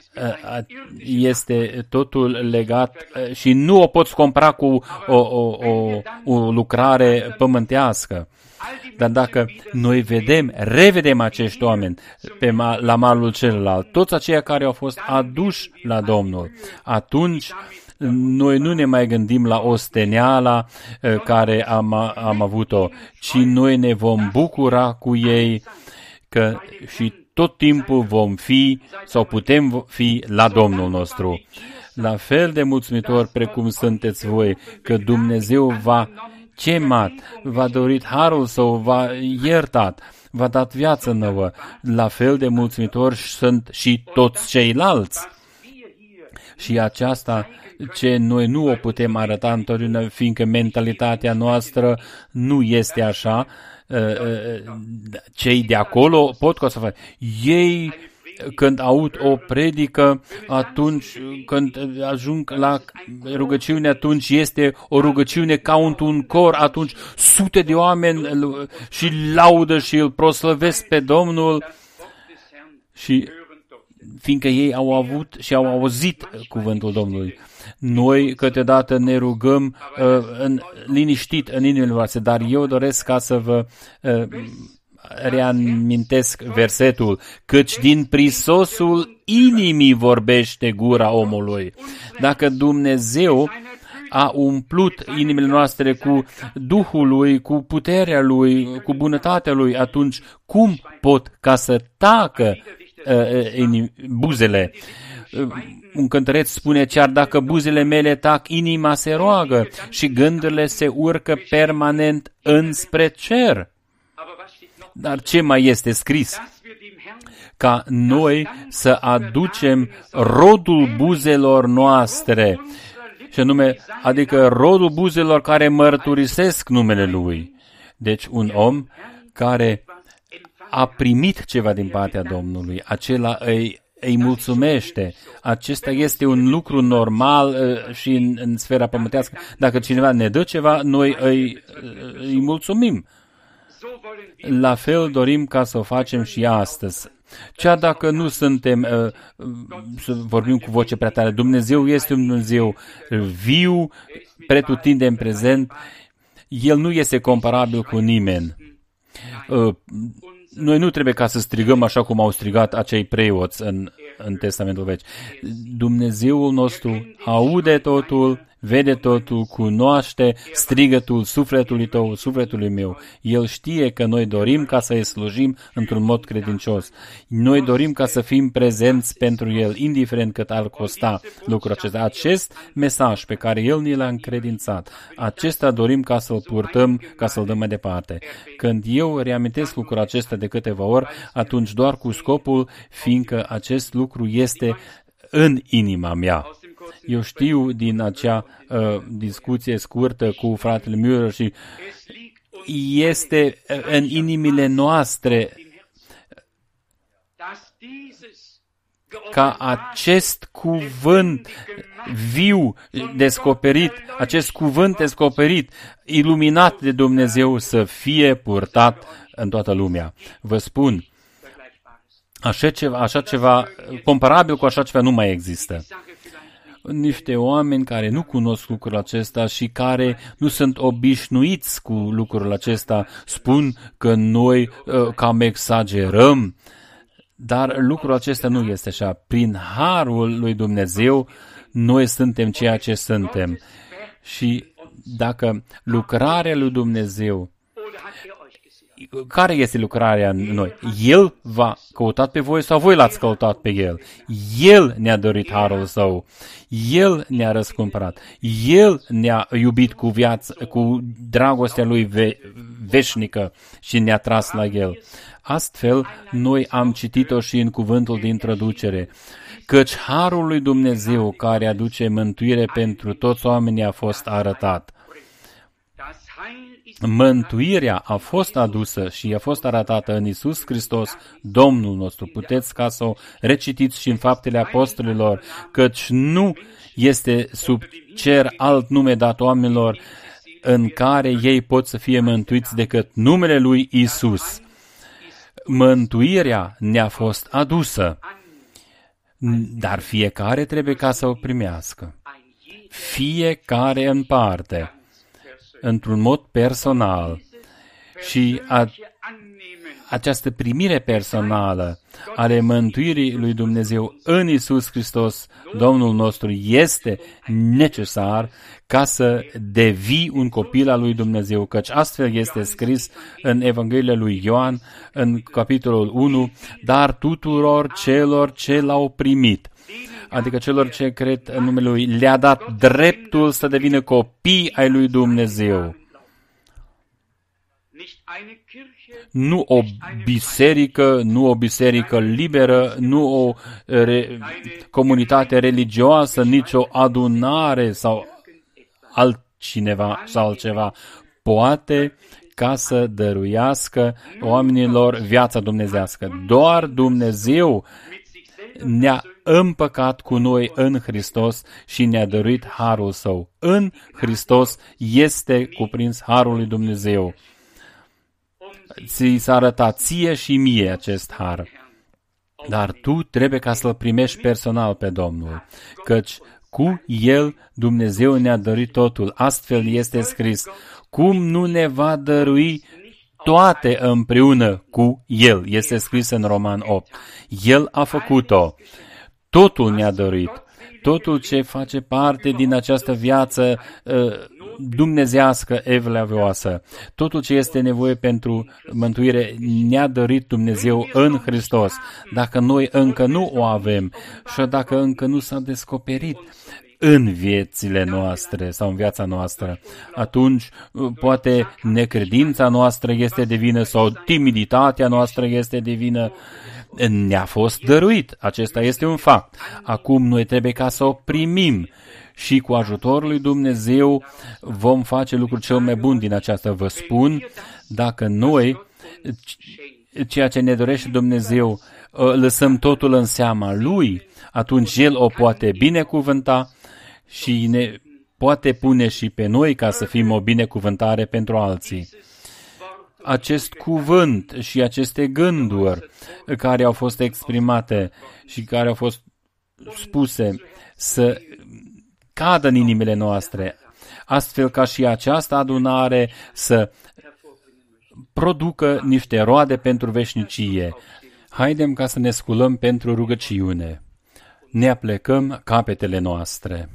este totul legat și nu o poți compara cu o, o, o, o lucrare pământească. Dar dacă noi vedem, revedem acești oameni pe ma, la malul celălalt, toți aceia care au fost aduși la Domnul, atunci noi nu ne mai gândim la osteneala care am, am avut-o, ci noi ne vom bucura cu ei că și tot timpul vom fi sau putem fi la Domnul nostru. La fel de mulțumitor precum sunteți voi, că Dumnezeu va chemat, v-a dorit harul său, v-a iertat, v-a dat viață nouă. La fel de mulțumitori sunt și toți ceilalți. Și aceasta ce noi nu o putem arăta întotdeauna, fiindcă mentalitatea noastră nu este așa, cei de acolo pot ca să facă. Ei, când aud o predică, atunci când ajung la rugăciune, atunci este o rugăciune ca un cor, atunci sute de oameni și laudă și îl proslăvesc pe Domnul și fiindcă ei au avut și au auzit cuvântul Domnului. Noi câteodată ne rugăm uh, în, liniștit în inimile voastre, dar eu doresc ca să vă uh, reamintesc versetul, căci din prisosul inimii vorbește gura omului. Dacă Dumnezeu a umplut inimile noastre cu Duhul lui, cu puterea lui, cu bunătatea lui, atunci cum pot ca să tacă uh, buzele? Uh, un cântăreț spune, chiar dacă buzele mele tac, inima se roagă și gândurile se urcă permanent înspre cer. Dar ce mai este scris? ca noi să aducem rodul buzelor noastre, și anume, adică rodul buzelor care mărturisesc numele Lui. Deci un om care a primit ceva din partea Domnului, acela îi, îi mulțumește. Acesta este un lucru normal uh, și în, în sfera pământească. Dacă cineva ne dă ceva, noi îi, îi mulțumim. La fel dorim ca să o facem și astăzi. Chiar dacă nu suntem, uh, să vorbim cu voce prea tare, Dumnezeu este un Dumnezeu viu, pretutindeni prezent, El nu este comparabil cu nimeni. Uh, noi nu trebuie ca să strigăm așa cum au strigat acei preoți în, în Testamentul Vechi. Dumnezeul nostru aude totul, vede totul, cunoaște strigătul sufletului tău, sufletului meu. El știe că noi dorim ca să-i slujim într-un mod credincios. Noi dorim ca să fim prezenți pentru El, indiferent cât ar costa lucrul acesta. Acest mesaj pe care El ni l-a încredințat, acesta dorim ca să-l purtăm, ca să-l dăm mai departe. Când eu reamintesc lucrul acesta de câteva ori, atunci doar cu scopul, fiindcă acest lucru este în inima mea. Eu știu din acea uh, discuție scurtă cu fratele Müller și este în inimile noastre ca acest cuvânt viu descoperit, acest cuvânt descoperit, iluminat de Dumnezeu să fie purtat în toată lumea. Vă spun, așa ceva, așa ceva comparabil cu așa ceva nu mai există. Niște oameni care nu cunosc lucrul acesta și care nu sunt obișnuiți cu lucrul acesta spun că noi uh, cam exagerăm, dar lucrul acesta nu este așa. Prin harul lui Dumnezeu noi suntem ceea ce suntem. Și dacă lucrarea lui Dumnezeu, care este lucrarea în noi? El v-a căutat pe voi sau voi l-ați căutat pe El? El ne-a dorit harul Său. El ne-a răscumpărat. El ne-a iubit cu viață, cu dragostea Lui ve- veșnică și ne-a tras la El. Astfel, noi am citit-o și în cuvântul de introducere. Căci harul lui Dumnezeu care aduce mântuire pentru toți oamenii a fost arătat. Mântuirea a fost adusă și a fost arătată în Iisus Hristos, Domnul nostru. Puteți ca să o recitiți și în Faptele Apostolilor, căci nu este sub cer alt nume dat oamenilor în care ei pot să fie mântuiți decât numele lui Iisus. Mântuirea ne-a fost adusă, dar fiecare trebuie ca să o primească. Fiecare în parte, într-un mod personal. Și a, această primire personală ale mântuirii lui Dumnezeu în Iisus Hristos, Domnul nostru, este necesar ca să devii un copil al lui Dumnezeu, căci astfel este scris în Evanghelia lui Ioan, în capitolul unu, dar tuturor celor ce l-au primit, adică celor ce cred în numele Lui, le-a dat dreptul să devină copii ai lui Dumnezeu. Nu o biserică, nu o biserică liberă, nu o re, comunitate religioasă, nici o adunare sau altcineva sau altceva poate ca să dăruiască oamenilor viața dumnezească. Doar Dumnezeu ne-a împăcat cu noi în Hristos și ne-a dăruit harul Său. În Hristos este cuprins harul lui Dumnezeu. Ți s-a arătat ție și mie acest har. Dar tu trebuie ca să-L primești personal pe Domnul, căci cu El Dumnezeu ne-a dăruit totul. Astfel este scris, cum nu ne va dărui toate împreună cu El. Este scris în Roman opt. El a făcut-o. Totul ne-a dăruit. Totul ce face parte din această viață uh, dumnezească evlavioasă. Totul ce este nevoie pentru mântuire ne-a dăruit Dumnezeu în Hristos. Dacă noi încă nu o avem și dacă încă nu s-a descoperit în viețile noastre sau în viața noastră, atunci poate necredința noastră este divină sau timiditatea noastră este divină. ne-a fost dăruit. Acesta este un fapt. Acum noi trebuie ca să o primim și cu ajutorul lui Dumnezeu vom face lucruri cel mai bun din aceasta. Vă spun, dacă noi, ceea ce ne dorește Dumnezeu, lăsăm totul în seama Lui, atunci El o poate binecuvânta și ne poate pune și pe noi ca să fim o binecuvântare pentru alții. Acest cuvânt și aceste gânduri care au fost exprimate și care au fost spuse să cadă în inimile noastre, astfel ca și această adunare să producă niște roade pentru veșnicie. Haidem ca să ne sculăm pentru rugăciune. Ne aplecăm capetele noastre.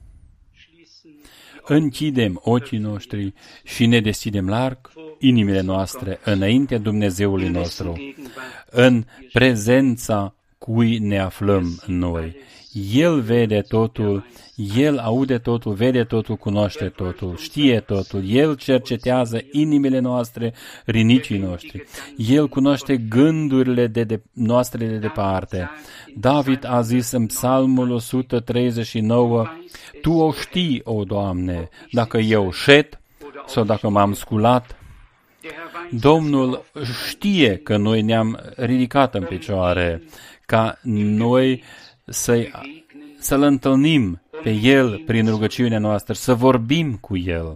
Închidem ochii noștri și ne deschidem larg inimile noastre înaintea Dumnezeului nostru, în prezența cui ne aflăm noi. El vede totul, El aude totul, vede totul, cunoaște totul, știe totul. El cercetează inimile noastre, rinicii noștri. El cunoaște gândurile de de noastre de departe. David a zis în Psalmul o sută treizeci și nouă, Tu o știi, o Doamne, dacă eu șed sau dacă m-am sculat. Domnul știe că noi ne-am ridicat în picioare, ca noi să-i, să-L întâlnim pe El prin rugăciunea noastră, să vorbim cu El.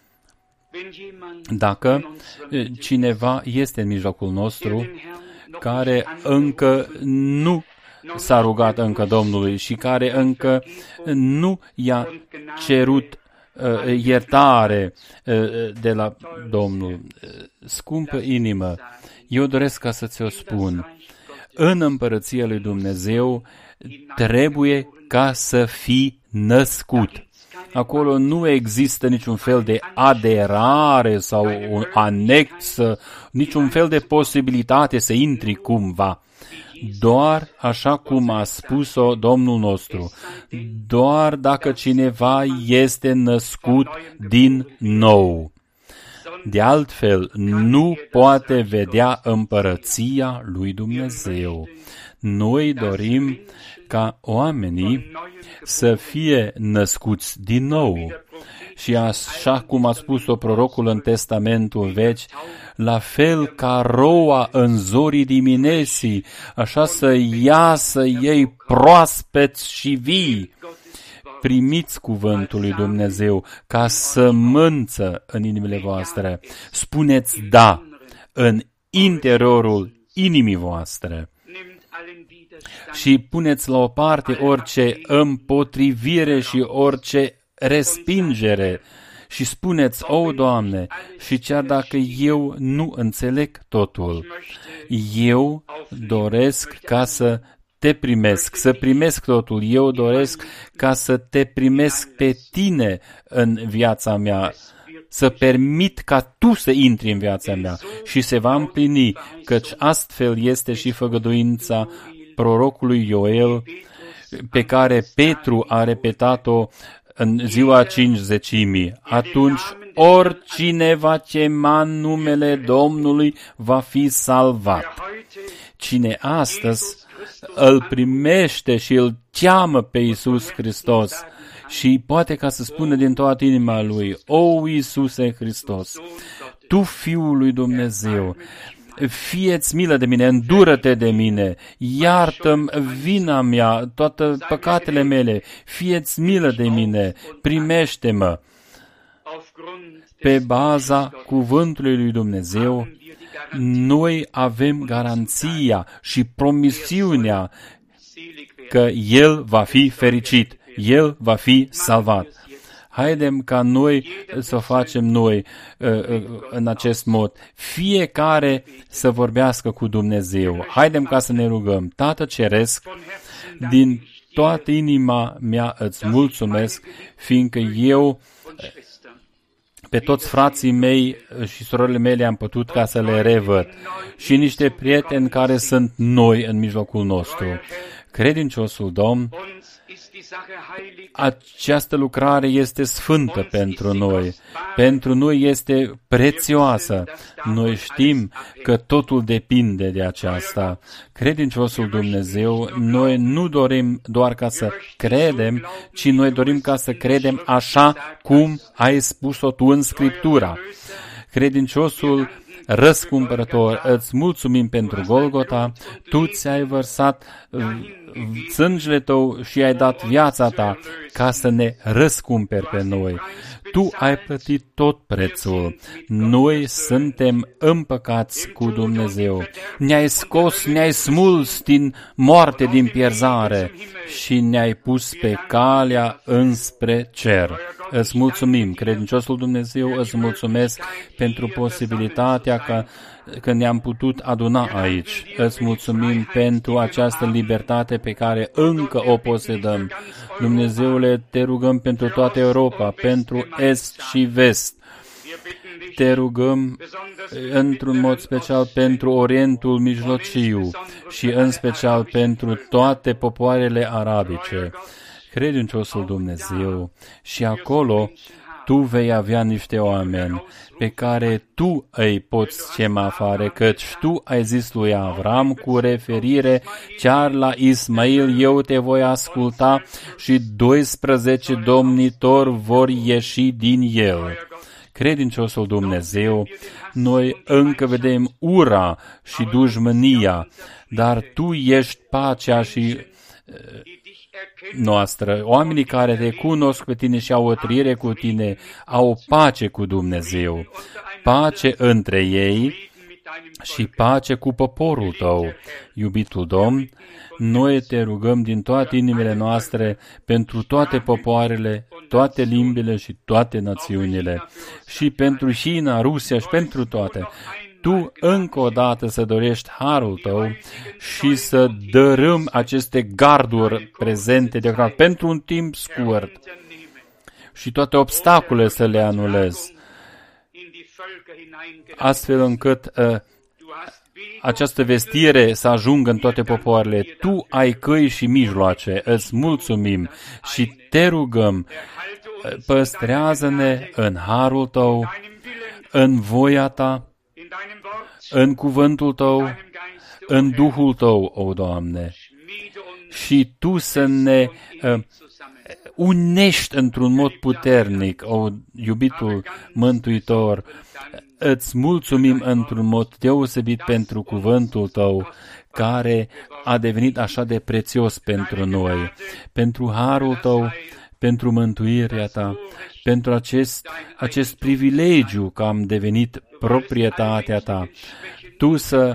Dacă cineva este în mijlocul nostru care încă nu s-a rugat încă Domnului și care încă nu i-a cerut uh, iertare uh, de la Domnul, scumpă inimă, eu doresc ca să ți-o spun. În împărăția lui Dumnezeu trebuie ca să fii născut. Acolo nu există niciun fel de aderare sau o anexă, niciun fel de posibilitate să intri cumva. Doar așa cum a spus-o Domnul nostru, doar dacă cineva este născut din nou. De altfel, nu poate vedea împărăția lui Dumnezeu. Noi dorim ca oamenii să fie născuți din nou. Și așa cum a spus-o prorocul în Testamentul Vechi, la fel ca roa în zorii dimineții, așa să iasă ei proaspeți și vii. Primiți cuvântul lui Dumnezeu ca sămânță în inimile voastre. Spuneți da în interiorul inimii voastre. Și puneți la o parte orice împotrivire și orice respingere și spuneți, o, Doamne, și chiar dacă eu nu înțeleg totul, eu doresc ca să te primesc, să primesc totul, eu doresc ca să te primesc pe tine în viața mea, să permit ca tu să intri în viața mea și se va împlini, căci astfel este și făgăduința prorocului Ioel, pe care Petru a repetat-o în ziua cincizecimii. Atunci, oricine va chema numele Domnului va fi salvat. Cine astăzi îl primește și îl cheamă pe Iisus Hristos și poate ca să spună din toată inima lui, o, Iisuse Hristos, Tu, Fiul lui Dumnezeu, fie-ți milă de mine, îndură-te de mine, iartă-mi vina mea, toate păcatele mele, fie-ți milă de mine, primește-mă. Pe baza cuvântului lui Dumnezeu, noi avem garanția și promisiunea că El va fi fericit, El va fi salvat. Haidem ca noi să o facem noi în acest mod. Fiecare să vorbească cu Dumnezeu. Haidem ca să ne rugăm. Tată Ceresc, din toată inima mea îți mulțumesc, fiindcă eu pe toți frații mei și surorile mele am putut ca să le revăd și niște prieteni care sunt noi în mijlocul nostru. Credinciosul Domn, Această lucrare este sfântă pentru noi. Pentru noi este prețioasă. Noi știm că totul depinde de aceasta. Credinciosul Dumnezeu, noi nu dorim doar ca să credem, ci noi dorim ca să credem așa cum ai spus-o tu în Scriptura. Credinciosul răscumpărător, îți mulțumim pentru Golgota, tu ți-ai vărsat sângele tău și ai dat viața ta ca să ne răscumperi pe noi. Tu ai plătit tot prețul. Noi suntem împăcați cu Dumnezeu. Ne-ai scos, ne-ai smuls din moarte, din pierzare și ne-ai pus pe calea înspre cer. Îți mulțumim, credinciosul Dumnezeu, îți mulțumesc pentru posibilitatea că, că ne-am putut aduna aici. Îți mulțumim pentru această libertate pe care încă o posedăm. Dumnezeule, te rugăm pentru toată Europa, pentru Est și Vest. Te rugăm într-un mod special pentru Orientul Mijlociu și în special pentru toate popoarele arabice. Credinciosul Dumnezeu, și acolo tu vei avea niște oameni pe care tu îi poți chema afară, căci tu ai zis lui Avram cu referire chiar la Ismail, eu te voi asculta și doisprezece domnitori vor ieși din el. Credinciosul Dumnezeu, noi încă vedem ura și dușmânia, dar tu ești pacea și noastră. Oamenii care te cunosc pe tine și au o trăire cu tine, au o pace cu Dumnezeu, pace între ei și pace cu poporul tău. Iubitul Domn, noi te rugăm din toate inimile noastre pentru toate popoarele, toate limbile și toate națiunile, și pentru China, Rusia și pentru toate. Tu încă o dată să dorești harul tău și să dărâm aceste garduri prezente de acum pentru un timp scurt și toate obstacolele să le anulezi, astfel încât uh, această vestire să ajungă în toate popoarele. Tu ai căi și mijloace, îți mulțumim și te rugăm, păstrează-ne în harul tău, în voia ta, în cuvântul tău, în Duhul tău, o Doamne, și tu să ne uh, unești într-un mod puternic, o iubitul Mântuitor. Îți mulțumim într-un mod deosebit pentru cuvântul tău, care a devenit așa de prețios pentru noi, pentru harul tău, pentru mântuirea ta, pentru acest, acest privilegiu că am devenit proprietatea ta. Tu să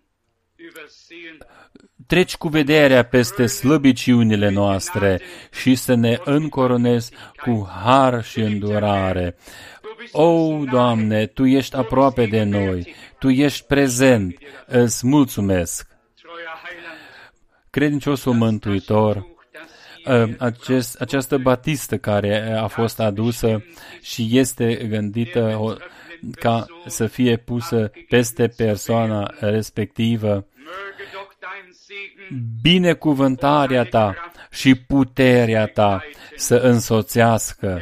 treci cu vederea peste slăbiciunile noastre și să ne încoronezi cu har și îndurare. O, Doamne, Tu ești aproape de noi, Tu ești prezent, îți mulțumesc. Credinciosul Mântuitor, acest, această batistă care a fost adusă și este gândită ca să fie pusă peste persoana respectivă, binecuvântarea Ta și puterea Ta să însoțească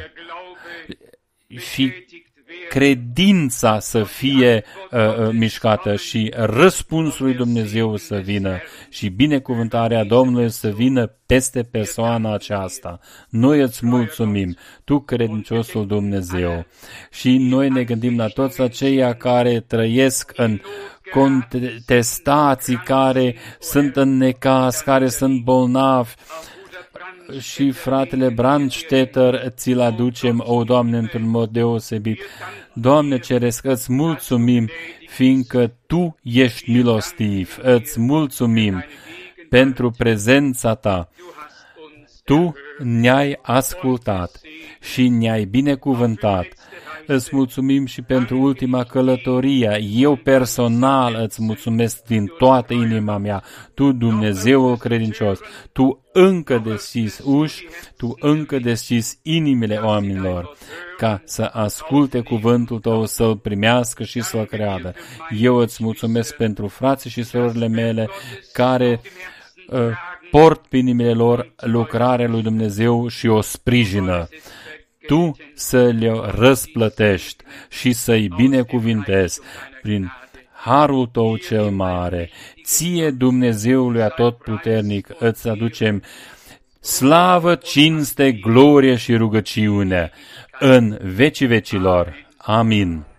și credința să fie uh, uh, mișcată și răspunsul lui Dumnezeu să vină și binecuvântarea Domnului să vină peste persoana aceasta. Noi îți mulțumim, Tu, credinciosul Dumnezeu, și noi ne gândim la toți aceia care trăiesc în contestații, care sunt în necaz, care sunt bolnavi, și fratele Brandstetter ți-l aducem, o Doamne, într-un mod deosebit. Doamne Ceresc, îți mulțumim, fiindcă Tu ești milostiv, îți mulțumim pentru prezența Ta. Tu ne-ai ascultat și ne-ai binecuvântat. Îți mulțumim și pentru ultima călătorie. Eu personal îți mulțumesc din toată inima mea. Tu, Dumnezeul credincios, Tu încă deschizi uși, Tu încă deschizi inimile oamenilor ca să asculte cuvântul Tău, să-l primească și să-l creadă. Eu îți mulțumesc pentru frații și surorile mele care uh, port pe inimile lor lucrarea lui Dumnezeu și o sprijină. Tu să le răsplătești și să-i binecuvintezi prin harul Tău cel mare. Ție, Dumnezeului Atotputernic, îți aducem slavă, cinste, glorie și rugăciune în vecii vecilor. Amin.